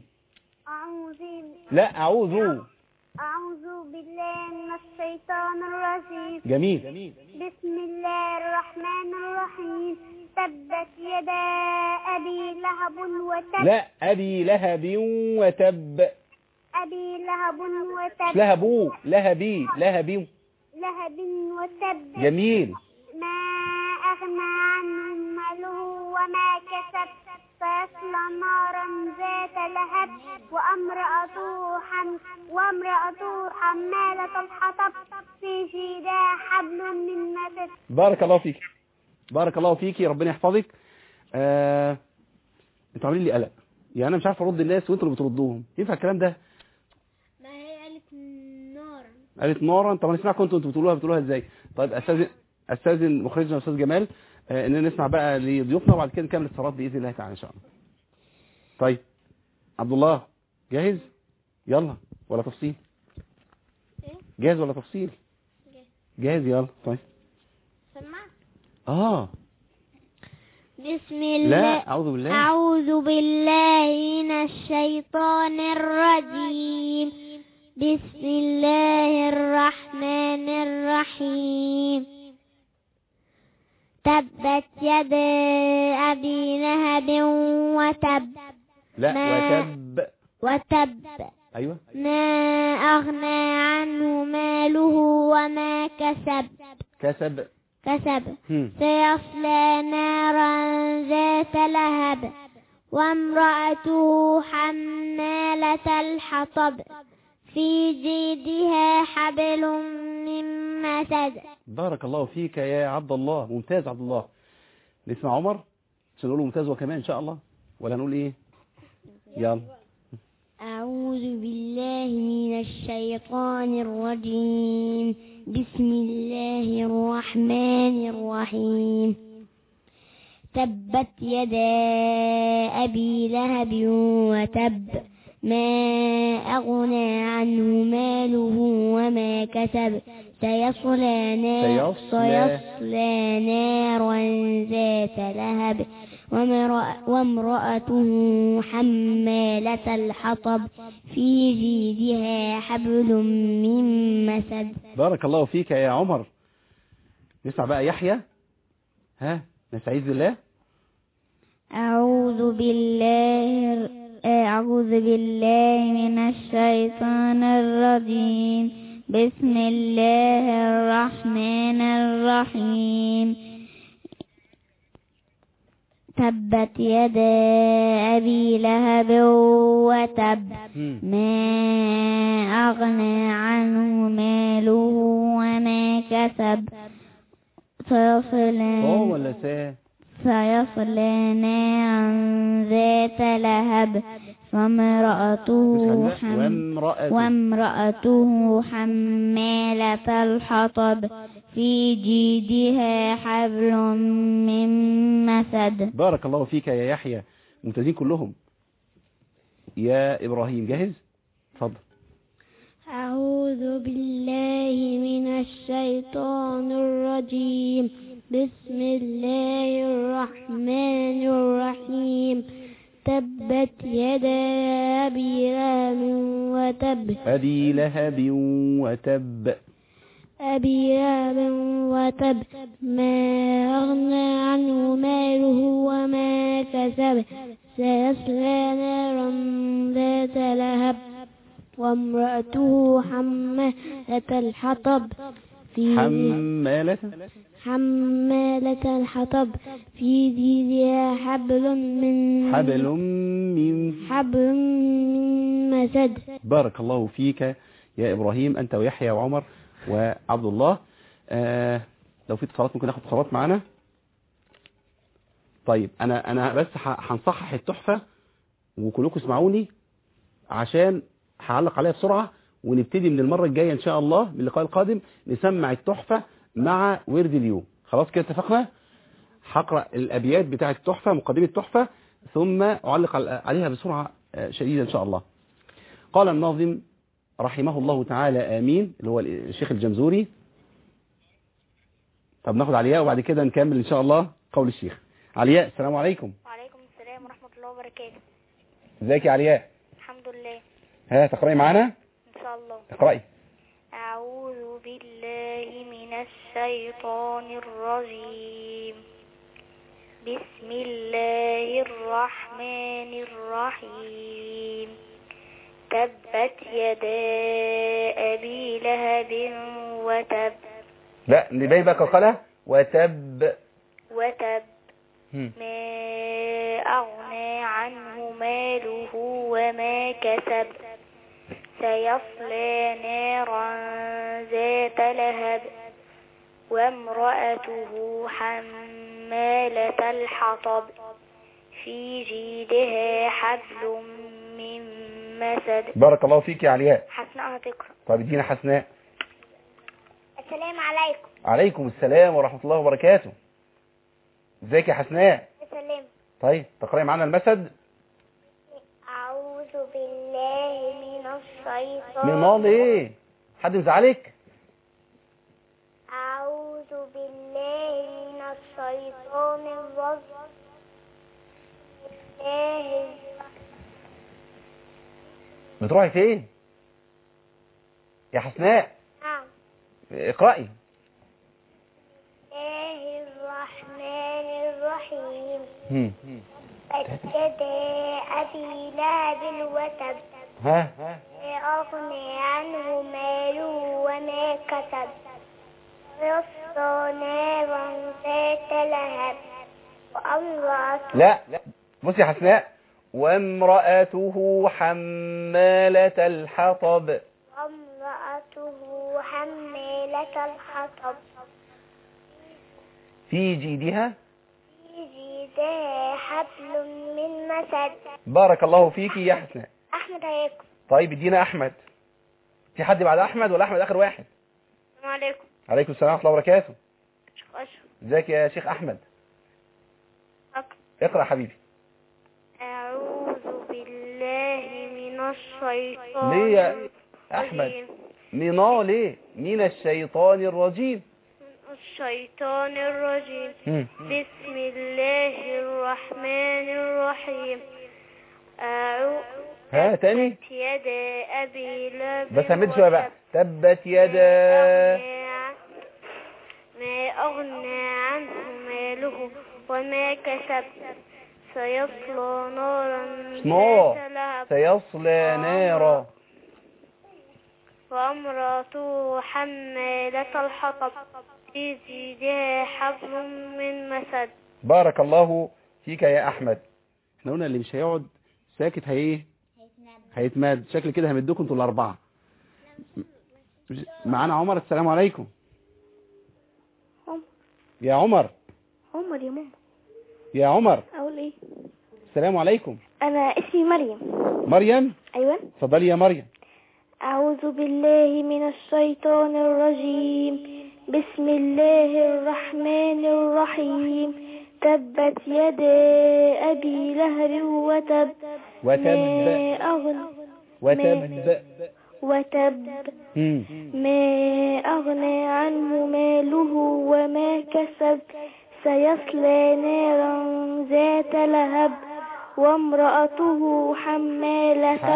لا أعوذ. أعوذ بالله من الشيطان الرجيم. جميل. بسم الله الرحمن الرحيم. تبت يدا أبي لهب وتب. لا أبي لهب وتب. أبي لهب وتب. لهب وتب. جميل. ما أغنى عنه ماله وما كسب سيصلى نارا ذات لهب وامرأته حمالة الحطب في جيدها حبل من مسد. بارك الله فيك ربنا يحفظك. انتوا عاملين لي قلق، يعني انا مش عارف ارد الناس وانتوا اللي بتردوهم. ينفع الكلام ده؟ ما هي قالت نارا. طب نسمعكم انتوا بتقولوها ازاي؟ طيب استاذن مخرجنا الاستاذ جمال اننا نسمع بقى لضيوفنا وبعد كده نكمل الصلاه باذن الله تعالى ان شاء الله. طيب عبد الله جاهز؟ يلا ولا تفصيل؟ جاهز ولا تفصيل؟ جاهز يلا. طيب سمع. بسم الله. لا أعوذ بالله من الشيطان الرجيم. بسم الله الرحمن الرحيم. تبت يدا أبي لهب وتب. لا وتب. أيوة. ما أغنى عنه ماله وما كسب. سيصلى نارا ذات لهب وامرأته حمالة الحطب في جيدها حبل من مسد. بارك الله فيك يا عبد الله، ممتاز عبد الله. نسمع عمر عشان نقول ممتاز وكمان ان شاء الله، ولا نقول ايه؟ يلا. أعوذ بالله من الشيطان الرجيم. بسم الله الرحمن الرحيم. تبت يدا أبي لهب وتب. ما أغنى عنه ماله وما كسب. سيصلى نارا ذات لهب وامرأته حمالة الحطب في جيدها حبل من مسد. بارك الله فيك يا عمر. نسمع بقى يحيى. نستعيذ بالله. أعوذ بالله من الشيطان الرجيم. بسم الله الرحمن الرحيم. تبت يدا أبي لهب وتب. ما أغنى عنه ماله وما كسب. سيصلى نارا ذات لهب وامرأته حمالة الحطب في جيدها حبل من مسد. بارك الله فيك يا يحيى، ممتازين كلهم. يا إبراهيم جاهز؟ اتفضل. أعوذ بالله من الشيطان الرجيم. بسم الله الرحمن الرحيم. تبت يدا أبي لهب وتب. ما أغنى عنه ماله وما كسب. سيصلى نارا ذات لهب وامرأته حمالة الحطب حمالة الحطب في جيدها حبل من مسد. بارك الله فيك يا إبراهيم، أنت ويحيى وعمر وعبد الله. لو في اتصالات ممكن ناخد اتصالات معانا. طيب أنا بس هنصحح التحفة وكلكم اسمعوني عشان هعلق عليها بسرعة ونبتدي من المرة الجاية إن شاء الله من اللقاء القادم نسمع التحفة مع ورد اليوم. خلاص كده اتفقنا؟ هقرأ الأبيات بتاعة التحفة، مقدمة التحفة، ثم أعلق عليها بسرعة شديدة إن شاء الله. قال الناظم رحمه الله تعالى آمين، اللي هو الشيخ الجمزوري. طب ناخد علياء وبعد كده نكمل إن شاء الله قول الشيخ. علياء السلام عليكم. وعليكم السلام ورحمة الله وبركاته. ازيك يا علياء؟ الحمد لله. ها تقرأي معانا؟ إن شاء الله. اقرأي. أعوذ بالله من الشيطان الرجيم. بسم الله الرحمن الرحيم. تبت يدا أبي لهب وتب. لا اللي باين بقى قالها وتب. ما أغنى عنه ماله وما كسب. سيصلى نارا ذات لهب وامرأته حمالة الحطب في جيدها حبل من مسد. بارك الله فيك يا علياء. حسناء هتقرأ. طيب ادينا حسناء. السلام عليكم. عليكم السلام ورحمة الله وبركاته. ازيك يا حسناء؟ السلام. طيب تقرأي معانا المسد. أعوذ بالله من الشيطان. من ايه؟ حد مزعلك؟ أعوذ بالله من الشيطان الرجيم. بتروحي فين يا حسناء؟ نعم. اقرأي. الله الرحمن الرحيم. يدا أبي لهب وتب. ها أغني عنه ماله وما كسب. يصلى نارا ذات لهب وامرأته. لا بصي يا حسناء. وامرأته حمالة الحطب. وامرأته حمالة الحطب في جيدها حبل من مسد. بارك الله فيك يا حسناء. أحمد هيكم. طيب ادينا أحمد. في حد بعد أحمد ولا أحمد آخر واحد؟ السلام عليكم. عليكم السلام ورحمة الله وبركاته. شيخ أشرف. ازيك يا شيخ أحمد؟ اقرأ حبيبي. أعوذ بالله من الشيطان. ليه يا أحمد؟ ليه؟ من الشيطان الرجيم. الشيطان الرجيم. بسم الله الرحمن الرحيم. ها تاني. تبت يدا أبي لهب. بس همد شوية بقى. تبت يدا. ما أغنى عنه ماله وما كسب. سيصلى نارا ذات لهب. سيصلى نارا. وامرأته حمالة الحطب في جيدها حبل من مسد. بارك الله فيك يا أحمد. احنا قلنا اللي مش هيقعد ساكت هيتماد. شكل كده همدوكم انتوا الأربعة. معانا عمر. السلام عليكم. يا عمر. عمر يا ماما. يا عمر. أقول إيه؟ السلام عليكم. أنا اسمي مريم. مريم. أيوة. اتفضلي يا مريم. أعوذ بالله من الشيطان الرجيم. بسم الله الرحمن الرحيم. تبت يدا أبي لهب وتب. ما أغنى عنه ماله وما كسب. سيصلى نارا ذات لهب وامرأته حمالة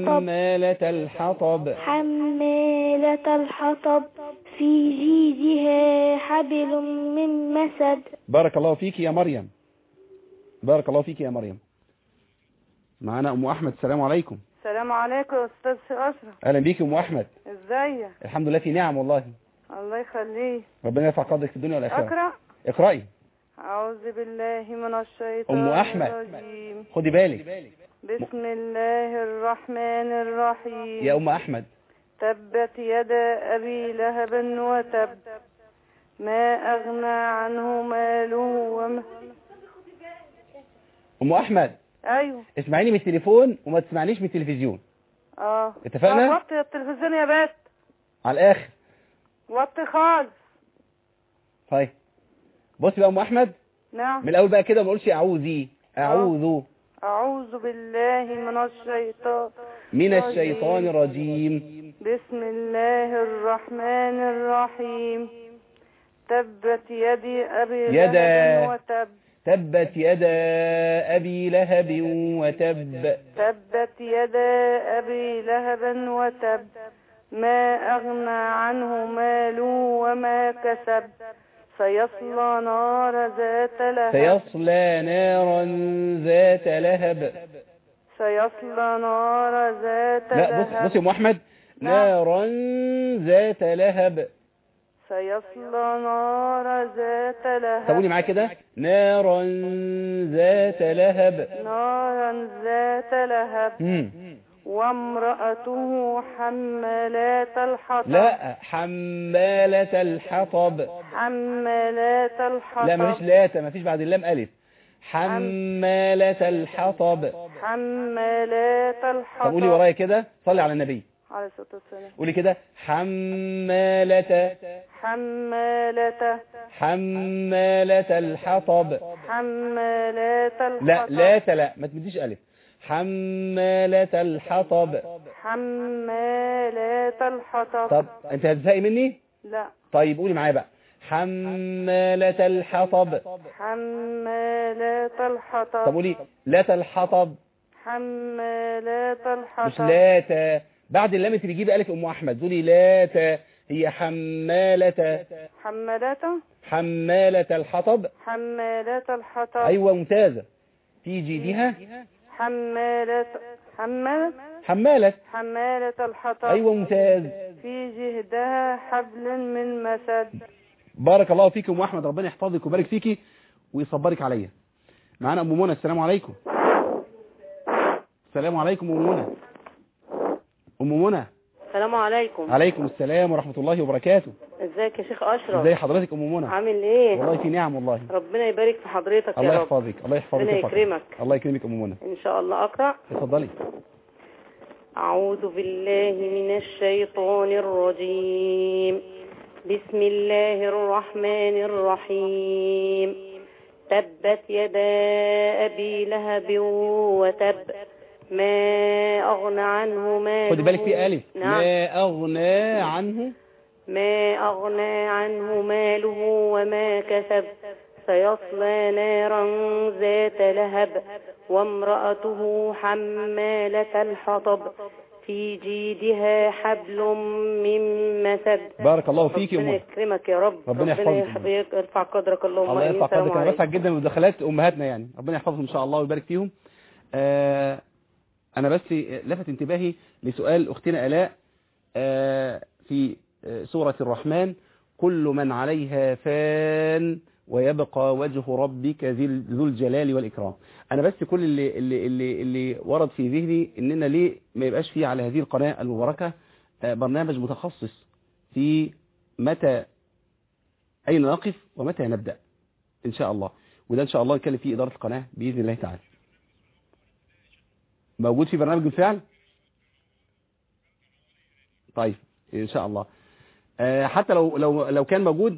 الحطب في جيدها حبل من مسد. بارك الله فيك يا مريم. بارك الله فيك يا مريم. معنا أم أحمد. السلام عليكم. السلام عليكم يا أستاذ أشرف. أهلا بيك أم أحمد. ازيك؟ الحمد لله في نعم والله. الله يخليك. ربنا يرفع قدرك في الدنيا والآخرة. أقرأ. اقرأي. أعوذ بالله من الشيطان أم أحمد الرجيم. خدي بالك. بسم الله الرحمن الرحيم. يا أم أحمد. تبت يدا أبي لهب وتب. ما أغنى عنه ماله وما. أم أحمد. أيوه. اسمعيني من التليفون وما تسمعنيش من التلفزيون. اتفقنا؟ وطي التلفزيون يا بنت على الاخر. وطي خالص. طيب بصي بقى ام احمد. نعم. من الاول بقى كده ما اقولش اعوذي. اعوذ بالله من الشيطان الرجيم. بسم الله الرحمن الرحيم. تبت يدي ابي لهب وتب. تبت يدا أبي لهب وتب. تبت يدا أبي لهب وتب ما أغنى عنه ماله وما كسب سيصلى نارا ذات لهب. سيصلى نارا ذات لهب. سيصلى نارا ذات لا لهب. بص يا أم أحمد. نارا ذات لهب. سيصلى نارا ذات لهب. قولي معايا كده. نارا ذات لهب. نارا ذات لهب. وامرأته حمالات الحطب. لا حمالة الحطب. حمالات الحطب. لا مفيش لاتا، مفيش بعد اللام ألف. حمالة الحطب. حمالات الحطب. طب قولي ورايا كده. صلي على النبي عليه الصلاة والسلام. قولي كده. حمالة. حمالة الحطب. حمالات الحطب. لا لا ما تمديش ألف. حمالة الحطب. حمالات الحطب. طب انت هتزهقي مني؟ لا. طيب قولي معايا بقى. حمالة الحطب. حمالات الحطب. طب قولي لات الحطب. حمالات الحطب. مش لاتا، بعد اللام انت بتجيبي ألف أم أحمد. قولي لاتا. هي حمالة. حمالة الحطب. حمالة الحطب. أيوة ممتازة. في جيدها حمالة الحطب. أيوة ممتاز. في جهدها حبل من مسد. بارك الله فيك أم أحمد، ربنا يحفظك ويبارك فيكي ويصبرك عليا. معانا أم منى. السلام عليكم. السلام عليكم أم منى. أم منى. السلام عليكم. عليكم السلام ورحمة الله وبركاته. ازيك يا شيخ أشرف؟ ازي حضرتك أم منى؟ عامل ايه؟ والله في نعم والله. ربنا يبارك في حضرتك يا رب. الله يحفظك. الله يحفظك. ربنا يكرمك. الله يكرمك أم منى. ان شاء الله اقرأ. اتفضلي. أعوذ بالله من الشيطان الرجيم. بسم الله الرحمن الرحيم. تبت يدا أبي لهب وتب ما أغنى عنه ماله. خدي بالك في ألف. نعم. ما أغنى عنه ماله وما كسب سيصلى نارا ذات لهب وامرأته حمالة الحطب في جيدها حبل من مسد. بارك الله فيك يا أم. ربنا يكرمك يا رب. ربنا يحفظك. يرفع قدرك اللهم. الله يرفع قدرك. انا بسعد جدا بمداخلات امهاتنا، يعني ربنا يحفظهم ان شاء الله ويبارك فيهم. انا بس لفت انتباهي لسؤال اختنا الاء في سورة الرحمن. كل من عليها فان ويبقى وجه ربك ذو الجلال والإكرام. أنا بس كل اللي ورد في ذهني إننا ليه ما يبقاش فيه على هذه القناة المباركة برنامج متخصص في أين نقف ومتى نبدأ إن شاء الله. وده إن شاء الله يتكلم فيه إدارة القناة بإذن الله تعالى. موجود في برنامج بالفعل؟ طيب إن شاء الله. حتى لو كان موجود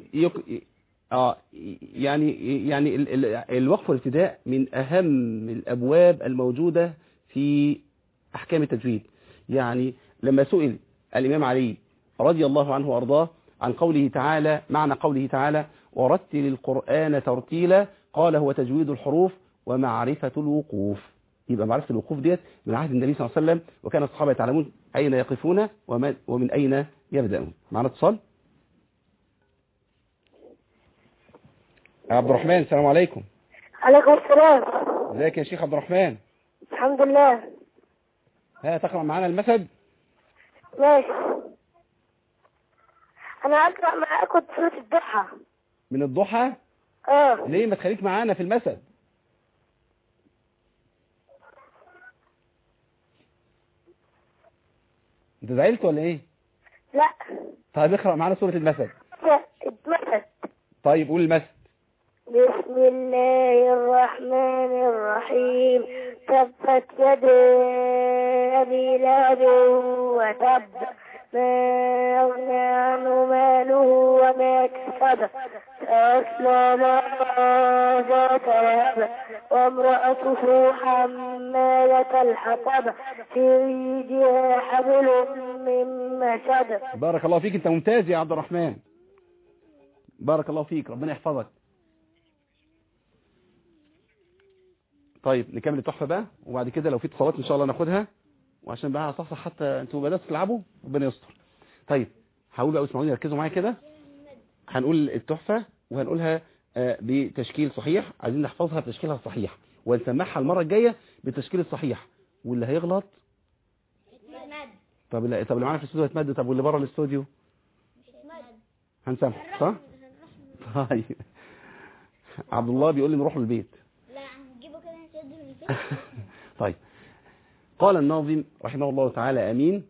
يعني الوقف والابتداء من أهم الأبواب الموجودة في أحكام التجويد. يعني لما سئل الإمام علي رضي الله عنه وأرضاه عن قوله تعالى، معنى قوله تعالى ورتل القرآن ترتيلا، قال هو تجويد الحروف ومعرفة الوقوف. يبقى معرفة الوقوف ديت من عهد النبي صلى الله عليه وسلم، وكان الصحابة يتعلمون أين يقفون ومن أين يبدأون. معنا اتصال. عبد الرحمن. السلام عليكم. عليكم السلام. ازيك يا شيخ عبد الرحمن؟ الحمد لله. تقرأ معانا المسد؟ ماشي. انا اقرأ معاكم سورة الضحى. من الضحى؟ ليه ما تخليك معانا في المسد؟ انت زعلت ولا ايه؟ لا. طيب اقرأ معانا سورة المسد. المسد. طيب قول المسد. بسم الله الرحمن الرحيم. تبت يدا أبي لهب وتب ما أغنى عنه ماله وما كسب سيصلى نارا ذات لهب وامرأته حمالة الحطب في جيدها حبل من مسد. بارك الله فيك، انت ممتاز يا عبد الرحمن، بارك الله فيك، ربنا يحفظك. طيب نكمل التحفة بقى، وبعد كده لو في اتصالات ان شاء الله ناخدها، وعشان بقى صح حتى انتوا بدأتوا تلعبوا ربنا يستر. طيب حاولوا بقى اسمعوني، ركزوا معايا كده. هنقول التحفة وهنقولها بتشكيل صحيح، عايزين نحفظها بتشكيلها الصحيح، ونسمعها المرة الجاية بالتشكيل الصحيح، واللي هيغلط طب اللي معانا في الاستوديو هيتمد، طب واللي بره الاستوديو هنسامحه صح؟ طيب عبد الله بيقول لي نروح البيت. لا هنجيبه كده نشده من البيت. طيب قال الناظم رحمه الله تعالى امين: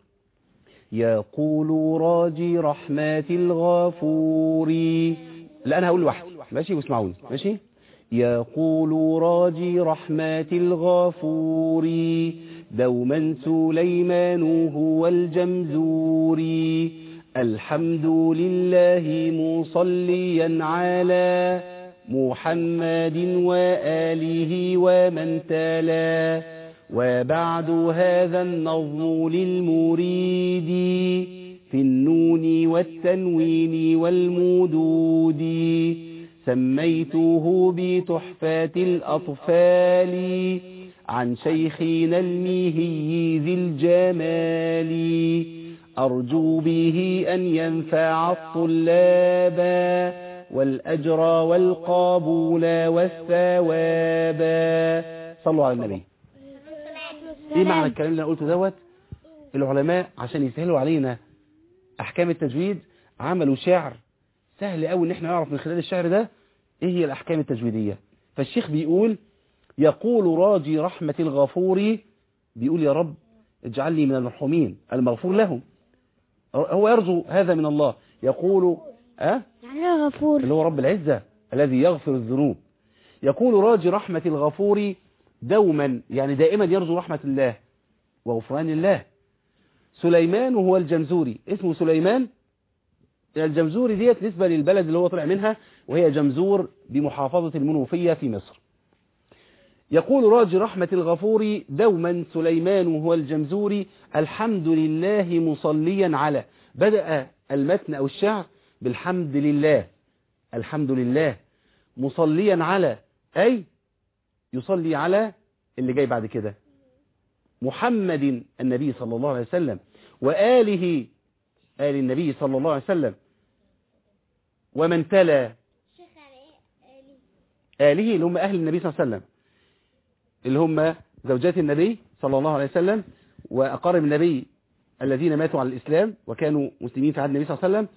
يقول راجي رحمة الغفور. لا انا هقول لوحدي ماشي واسمعوني ماشي. يقول راجي رحمة الغفور دوما سليمان هو الجمزوري الحمد لله مصليا على محمد وآله ومن تلا. وبعد هذا النظم للمريد في النون والتنوين والمدود سميته بتحفة الأطفال عن شيخنا الميهي ذي الجمال أرجو به أن ينفع الطلاب والأجر والقبول والثواب. صلوا على النبي. ايه معنى الكلام اللي انا قلته دوت؟ العلماء عشان يسهلوا علينا احكام التجويد عملوا شعر سهل قوي ان احنا نعرف من خلال الشعر ده ايه هي الاحكام التجويديه. فالشيخ بيقول: يقول راجي رحمة الغفور، بيقول يا رب اجعلني من المرحومين المغفور لهم. هو يرجو هذا من الله، يقول يعني غفور اللي هو رب العزة الذي يغفر الذنوب. يقول راجي رحمة الغفور دوما، يعني دائما يرجو رحمة الله وغفران الله. سليمان هو الجمزوري، اسمه سليمان الجمزوري، ديت نسبة للبلد اللي هو طلع منها، وهي جمزور بمحافظة المنوفية في مصر. يقول راجي رحمة الغفور دوما سليمان هو الجمزوري الحمد لله مصليا على. بدأ المتن أو الشعر بالحمد لله، الحمد لله مصليا على، أي يصلي على اللي جاي بعد كده محمد النبي صلى الله عليه وسلم وآله، آل النبي صلى الله عليه وسلم، ومن تلا آله اللي هم أهل النبي صلى الله عليه وسلم، اللي هم زوجات النبي صلى الله عليه وسلم وأقارب النبي الذين ماتوا على الإسلام وكانوا مسلمين في عهد النبي صلى الله عليه وسلم،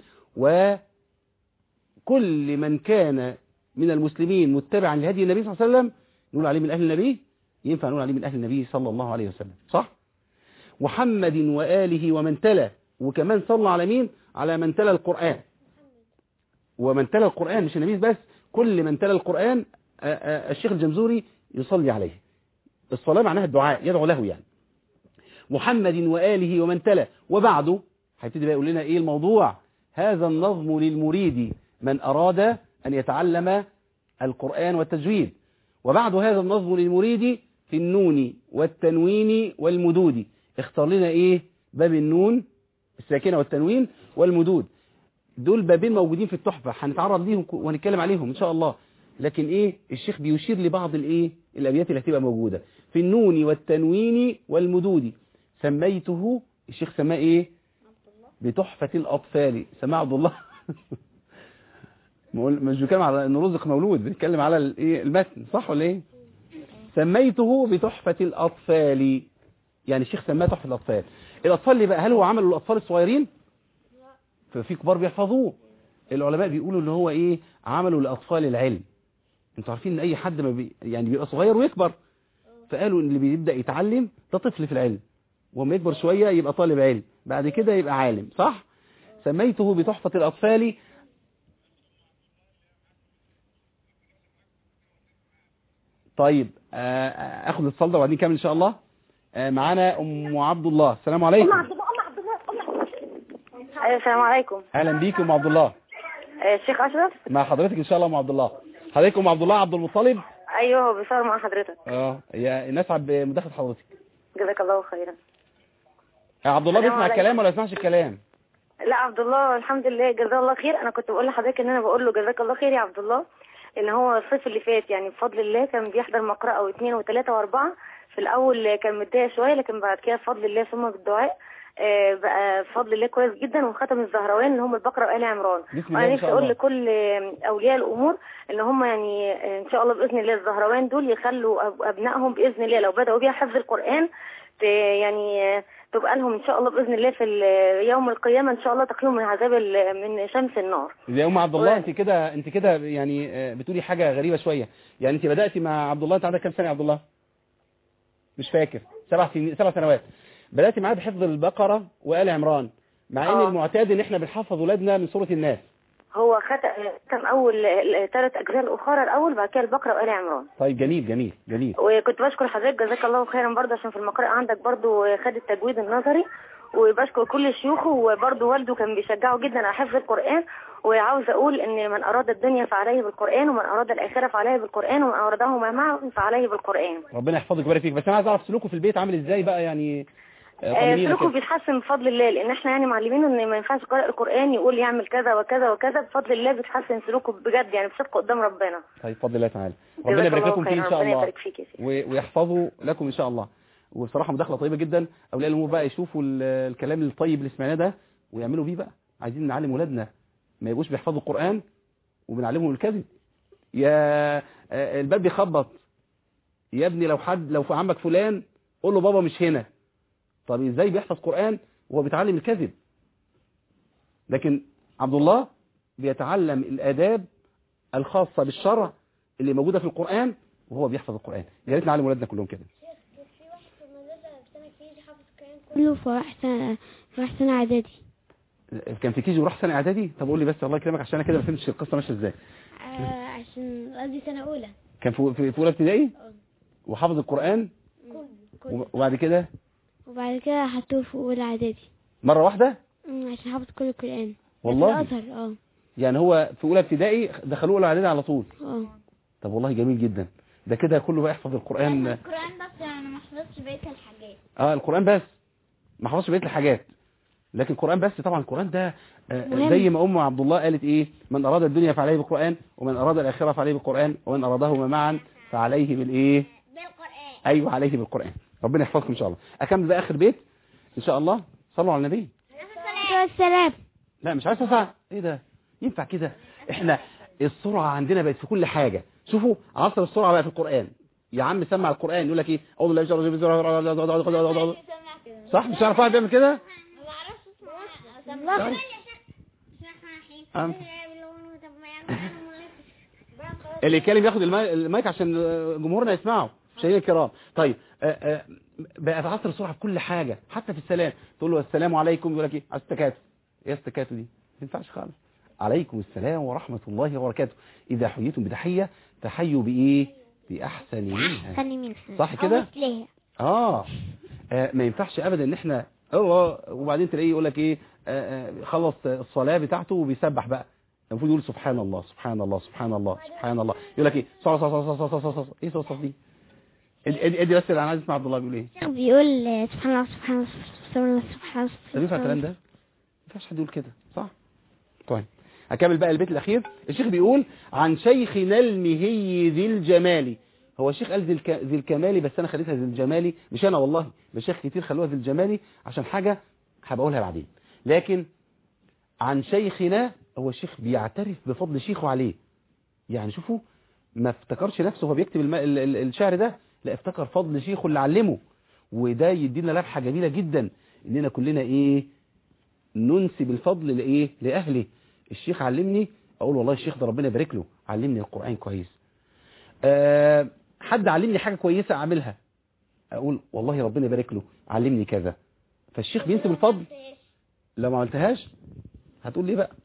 وكل من كان من المسلمين متبعا لهدي النبي صلى الله عليه وسلم نقول عليه من أهل النبي، ينفع نقول عليه من أهل النبي صلى الله عليه وسلم صح؟ محمد وآله ومن تلا، وكمان صلى على مين؟ على من تلا القرآن، ومن تلا القرآن مش النبي بس، كل من تلا القرآن الشيخ الجمزوري يصلي عليه. الصلاة معناها الدعاء، يدعو له يعني. محمد وآله ومن تلا. وبعده هيبتدي بقى يقول لنا ايه الموضوع. هذا النظم للمريد من أراد أن يتعلم القرآن والتجويد. وبعد هذا النظم للمريد في النون والتنوين والمدود. اختار لنا ايه؟ باب النون الساكنة والتنوين والمدود. دول بابين موجودين في التحفة، هنتعرض ليهم ونتكلم عليهم ان شاء الله. لكن ايه الشيخ بيشير لبعض الايه الابيات اللي هتبقى موجودة في النون والتنوين والمدود. سميته الشيخ سماه ايه؟ بتحفة الاطفال. سماه عبد الله مش بيتكلم على انه رزق مولود، بيتكلم على الايه المتن صح ولا ايه؟ سميته بتحفة الاطفال، يعني الشيخ سماه تحفة الاطفال. الاطفال اللي بقى هل هو عمله للاطفال الصغيرين؟ ففي كبار بيحفظوه. العلماء بيقولوا ان هو ايه عمله لاطفال العلم. انتوا عارفين ان اي حد ما يعني بيبقى صغير ويكبر، فقالوا ان اللي بيبدا يتعلم ده طفل في العلم، وما يكبر شويه يبقى طالب علم، بعد كده يبقى عالم صح. سميته بتحفة الاطفال. طيب اخد الاتصال ده وبعدين نكمل ان شاء الله. معانا ام عبد الله. السلام عليكم. السلام عليكم. اهلا بيك ام عبد الله. الشيخ اشرف مع حضرتك ان شاء الله ام عبد الله. حضرتك ام عبد الله عبد المطلب؟ ايوه بيصور مع حضرتك. يا نسعد بمداخله حضرتك. جزاك الله خيرا. عبد الله بيسمع الكلام ولا يسمعش الكلام؟ لا عبد الله الحمد لله جزاه الله خير. انا كنت بقول لحضرتك ان انا بقول له جزاك الله خير يا عبد الله، ان هو الصيف اللي فات يعني بفضل الله كان بيحضر مقرأة واثنين وثلاثة واربعة. في الاول كان متضايق شويه، لكن بعد كده بفضل الله ثم بالدعاء بقى بفضل الله كويس جدا، وختم الزهراوين اللي هم البقره وآل عمران. وانا نفسي اقول لكل اولياء الامور ان هم يعني ان شاء الله باذن الله الزهراوين دول يخلوا ابنائهم باذن الله لو بداوا بيها حفظ القران يعني تبقى لهم ان شاء الله باذن الله في يوم القيامه ان شاء الله تقيهم من عذاب من شمس النار. يا ام عبد الله انت كده يعني بتقولي حاجه غريبه شويه. يعني انت بداتي مع عبد الله، انت عندك كام سنه يا عبد الله؟ مش فاكر. 7 سنوات. بداتي معاه بحفظ البقره وآل عمران، مع ان المعتاد ان احنا بنحفظ ولادنا من سوره الناس. هو ختم اول 3 اجزاء الاخرى الاول، بعد كده البقره وآل عمران. طيب جميل جميل جميل. وكنت بشكر حضرتك جزاك الله خيرا برضه عشان في المقرأة عندك برضه خد التجويد النظري، وبشكر كل شيوخه، وبرضه والده كان بيشجعه جدا على حفظ القرآن. وعاوز اقول ان من اراد الدنيا فعليه بالقرآن، ومن اراد الاخره فعليه بالقرآن، ومن ارادهما معا فعليه بالقرآن. ربنا يحفظك ويبارك فيك. بس انا عايز اعرف سلوكه في البيت عامل ازاي بقى يعني؟ سلوكه بيتحسن بفضل الله، لان احنا يعني معلمينه ان ما ينفعش قارئ القرآن يقول يعمل كذا وكذا وكذا. بفضل الله بيتحسن سلوكه بجد يعني بصدق قدام ربنا. طيب بفضل الله تعالى. ربنا يبارك لكم فيه ان شاء الله ويحفظه لكم ان شاء الله. وبصراحه مداخله طيبه جدا. اولياء الامور بقى يشوفوا الكلام الطيب اللي سمعناه ده ويعملوا بيه بقى. عايزين نعلم ولادنا ما يبقوش بيحفظوا القرآن وبنعلمهم الكذب. يا الباب بيخبط يا ابني، لو في عمك فلان قول له بابا مش هنا. طب ازاي بيحفظ قرآن وهو بيتعلم الكذب؟ لكن عبد الله بيتعلم الآداب الخاصة بالشرع اللي موجودة في القرآن وهو بيحفظ القرآن. يا ريت نعلم ولادنا كلهم كده. في واحد في المدرسة في سنة كيجي حافظ القرآن كله فراح سنة إعدادي. كان في كيجي وراح سنة إعدادي؟ طب قول لي بس الله يكرمك عشان انا كده ما فهمتش القصة ماشية ازاي. عشان قصدي سنة أولى. كان في أولى ابتدائي وحافظ القرآن وبعد كده حطوه في أولى إعدادي مرة واحدة عشان حافظ كل القرآن. والله في الأزهر. يعني هو في أولى ابتدائي دخلوه أولى إعدادي على طول. طب والله جميل جدا. ده كده كله بقى يحفظ القرآن. القرآن بس يعني ما حفظش بقية الحاجات. القرآن بس ما حفظش بقية الحاجات، لكن القرآن بس. طبعا القرآن ده زي ما أم عبد الله قالت ايه: من أراد الدنيا فعليه بالقرآن، ومن أراد الآخرة فعليه بالقرآن، ومن أرادهما معا فعليه بالإيه؟ بالقرآن. أيوة عليه بالقرآن. ربنا يحفظكم إن شاء الله. أكمل بقى آخر بيت إن شاء الله. صلوا على النبي. السلام. لا مش عايز أسعى. إيه ده؟ ينفع كده؟ إحنا السرعة عندنا بقت في كل حاجة. شوفوا عصر السرعة بقى في القرآن. يا عم سمع القرآن يقول لك إيه؟ أعوذ بالله من الشيطان الرجيم. صح؟ مش عارف واحد بيعمل كده؟ اللي يتكلم ياخد المايك عشان جمهورنا يسمعوا. مشاهدينا الكرام، طيب بقى في عصر السرعه في كل حاجه، حتى في السلام. تقول له السلام عليكم يقول لك ايه؟ على التكاتف. ايه التكاتف دي؟ ما ينفعش خالص. عليكم السلام ورحمه الله وبركاته. اذا حييتم بتحيه فحيوا بايه؟ باحسن منها. صح كده؟ ما ينفعش ابدا ان احنا وبعدين تلاقيه يقول لك ايه؟ خلص الصلاه بتاعته وبيسبح بقى. المفروض يقول سبحان الله سبحان الله سبحان الله سبحان الله. يقول لك ايه؟ صح ايه صح دي؟ ادي بس انا عايز اسمع عبد الله بيقول ايه؟ بيقول سبحان الله سبحان الله سبحان الله سبحان الله. طب ينفع الكلام ده؟ ما ينفعش حد يقول كده، صح؟ طيب هكمل بقى البيت الاخير. الشيخ بيقول عن شيخنا المهي ذي الجمال. هو الشيخ قال ذي الكمال، بس انا خليتها ذي الجمال. مش انا والله، مشايخ كتير خلوها ذي الجمال عشان حاجه هبقى اقولها بعدين. لكن عن شيخنا هو الشيخ بيعترف بفضل شيخه عليه. يعني شوفوا ما افتكرش نفسه وهو بيكتب الشعر ده، لا افتكر فضل شيخه اللي علمه. وده يدينا لمحه جميله جدا اننا كلنا ايه؟ ننسب الفضل لايه؟ لاهله. الشيخ علمني اقول والله الشيخ ده ربنا يبارك له علمني القرآن كويس. حد علمني حاجه كويسه اعملها اقول والله ربنا يبارك له علمني كذا. فالشيخ بينسب الفضل. لو ما عملتهاش هتقول ليه بقى؟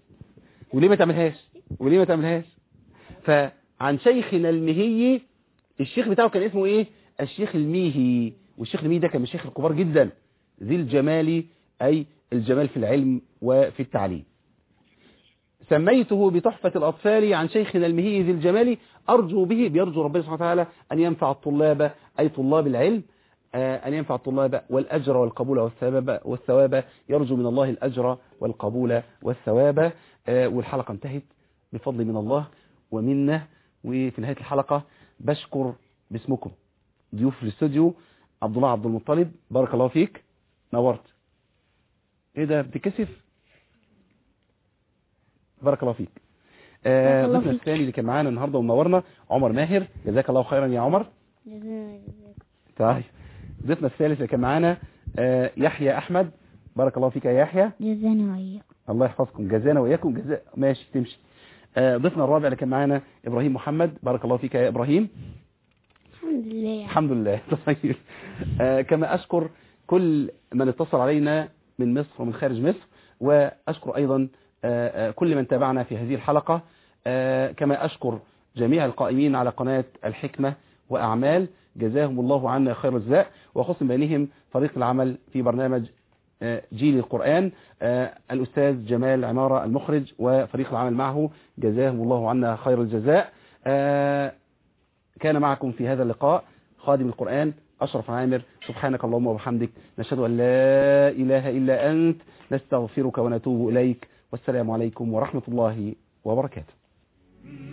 وليه ما تعملهاش؟ فعن شيخنا المهي الشيخ بتاعه كان اسمه ايه؟ الشيخ الميهي. والشيخ الميهي ده كان من الشيخ الكبار جدا، ذي الجمال، أي الجمال في العلم وفي التعليم. سميته بتحفة الأطفال عن شيخنا المهي ذي الجمال، أرجو به، بيرجو ربنا سبحانه وتعالى أن ينفع الطلاب، أي طلاب العلم، أن ينفع الطلاب والأجر والقبول والثواب، يرجو من الله الأجر والقبول والثواب. والحلقة انتهت بفضل من الله ومنه. وفي نهاية الحلقة بشكر باسمكم ضيوف في الاستوديو، عبد الله عبد المطلب، بارك الله فيك، نورت. ايه ده بتكسف؟ بارك الله فيك. ضيفنا الثاني اللي كان معانا النهارده ومنورنا عمر ماهر، جزاك الله خيرا يا عمر. طيب ضيفنا الثالث اللي كان معانا يحيى احمد، بارك الله فيك يا يحيى. جزانا وإياكم. الله يحفظكم، جزانا وإياكم. جزاء ماشي تمشي. ضيفنا الرابع اللي كان معانا ابراهيم محمد، بارك الله فيك يا ابراهيم. الحمد لله. الحمد لله. طيب كما أشكر كل من اتصل علينا من مصر ومن خارج مصر، وأشكر أيضا كل من تابعنا في هذه الحلقة، كما أشكر جميع القائمين على قناة الحكمة وأعمال، جزاهم الله عنا خير الجزاء، وخصم بينهم فريق العمل في برنامج جيل القرآن، الأستاذ جمال عمارة المخرج وفريق العمل معه، جزاهم الله عنا خير الجزاء. كان معكم في هذا اللقاء خادم القرآن أشرف عامر. سبحانك اللهم وبحمدك، نشهد أن لا إله إلا أنت، نستغفرك ونتوب إليك، والسلام عليكم ورحمة الله وبركاته.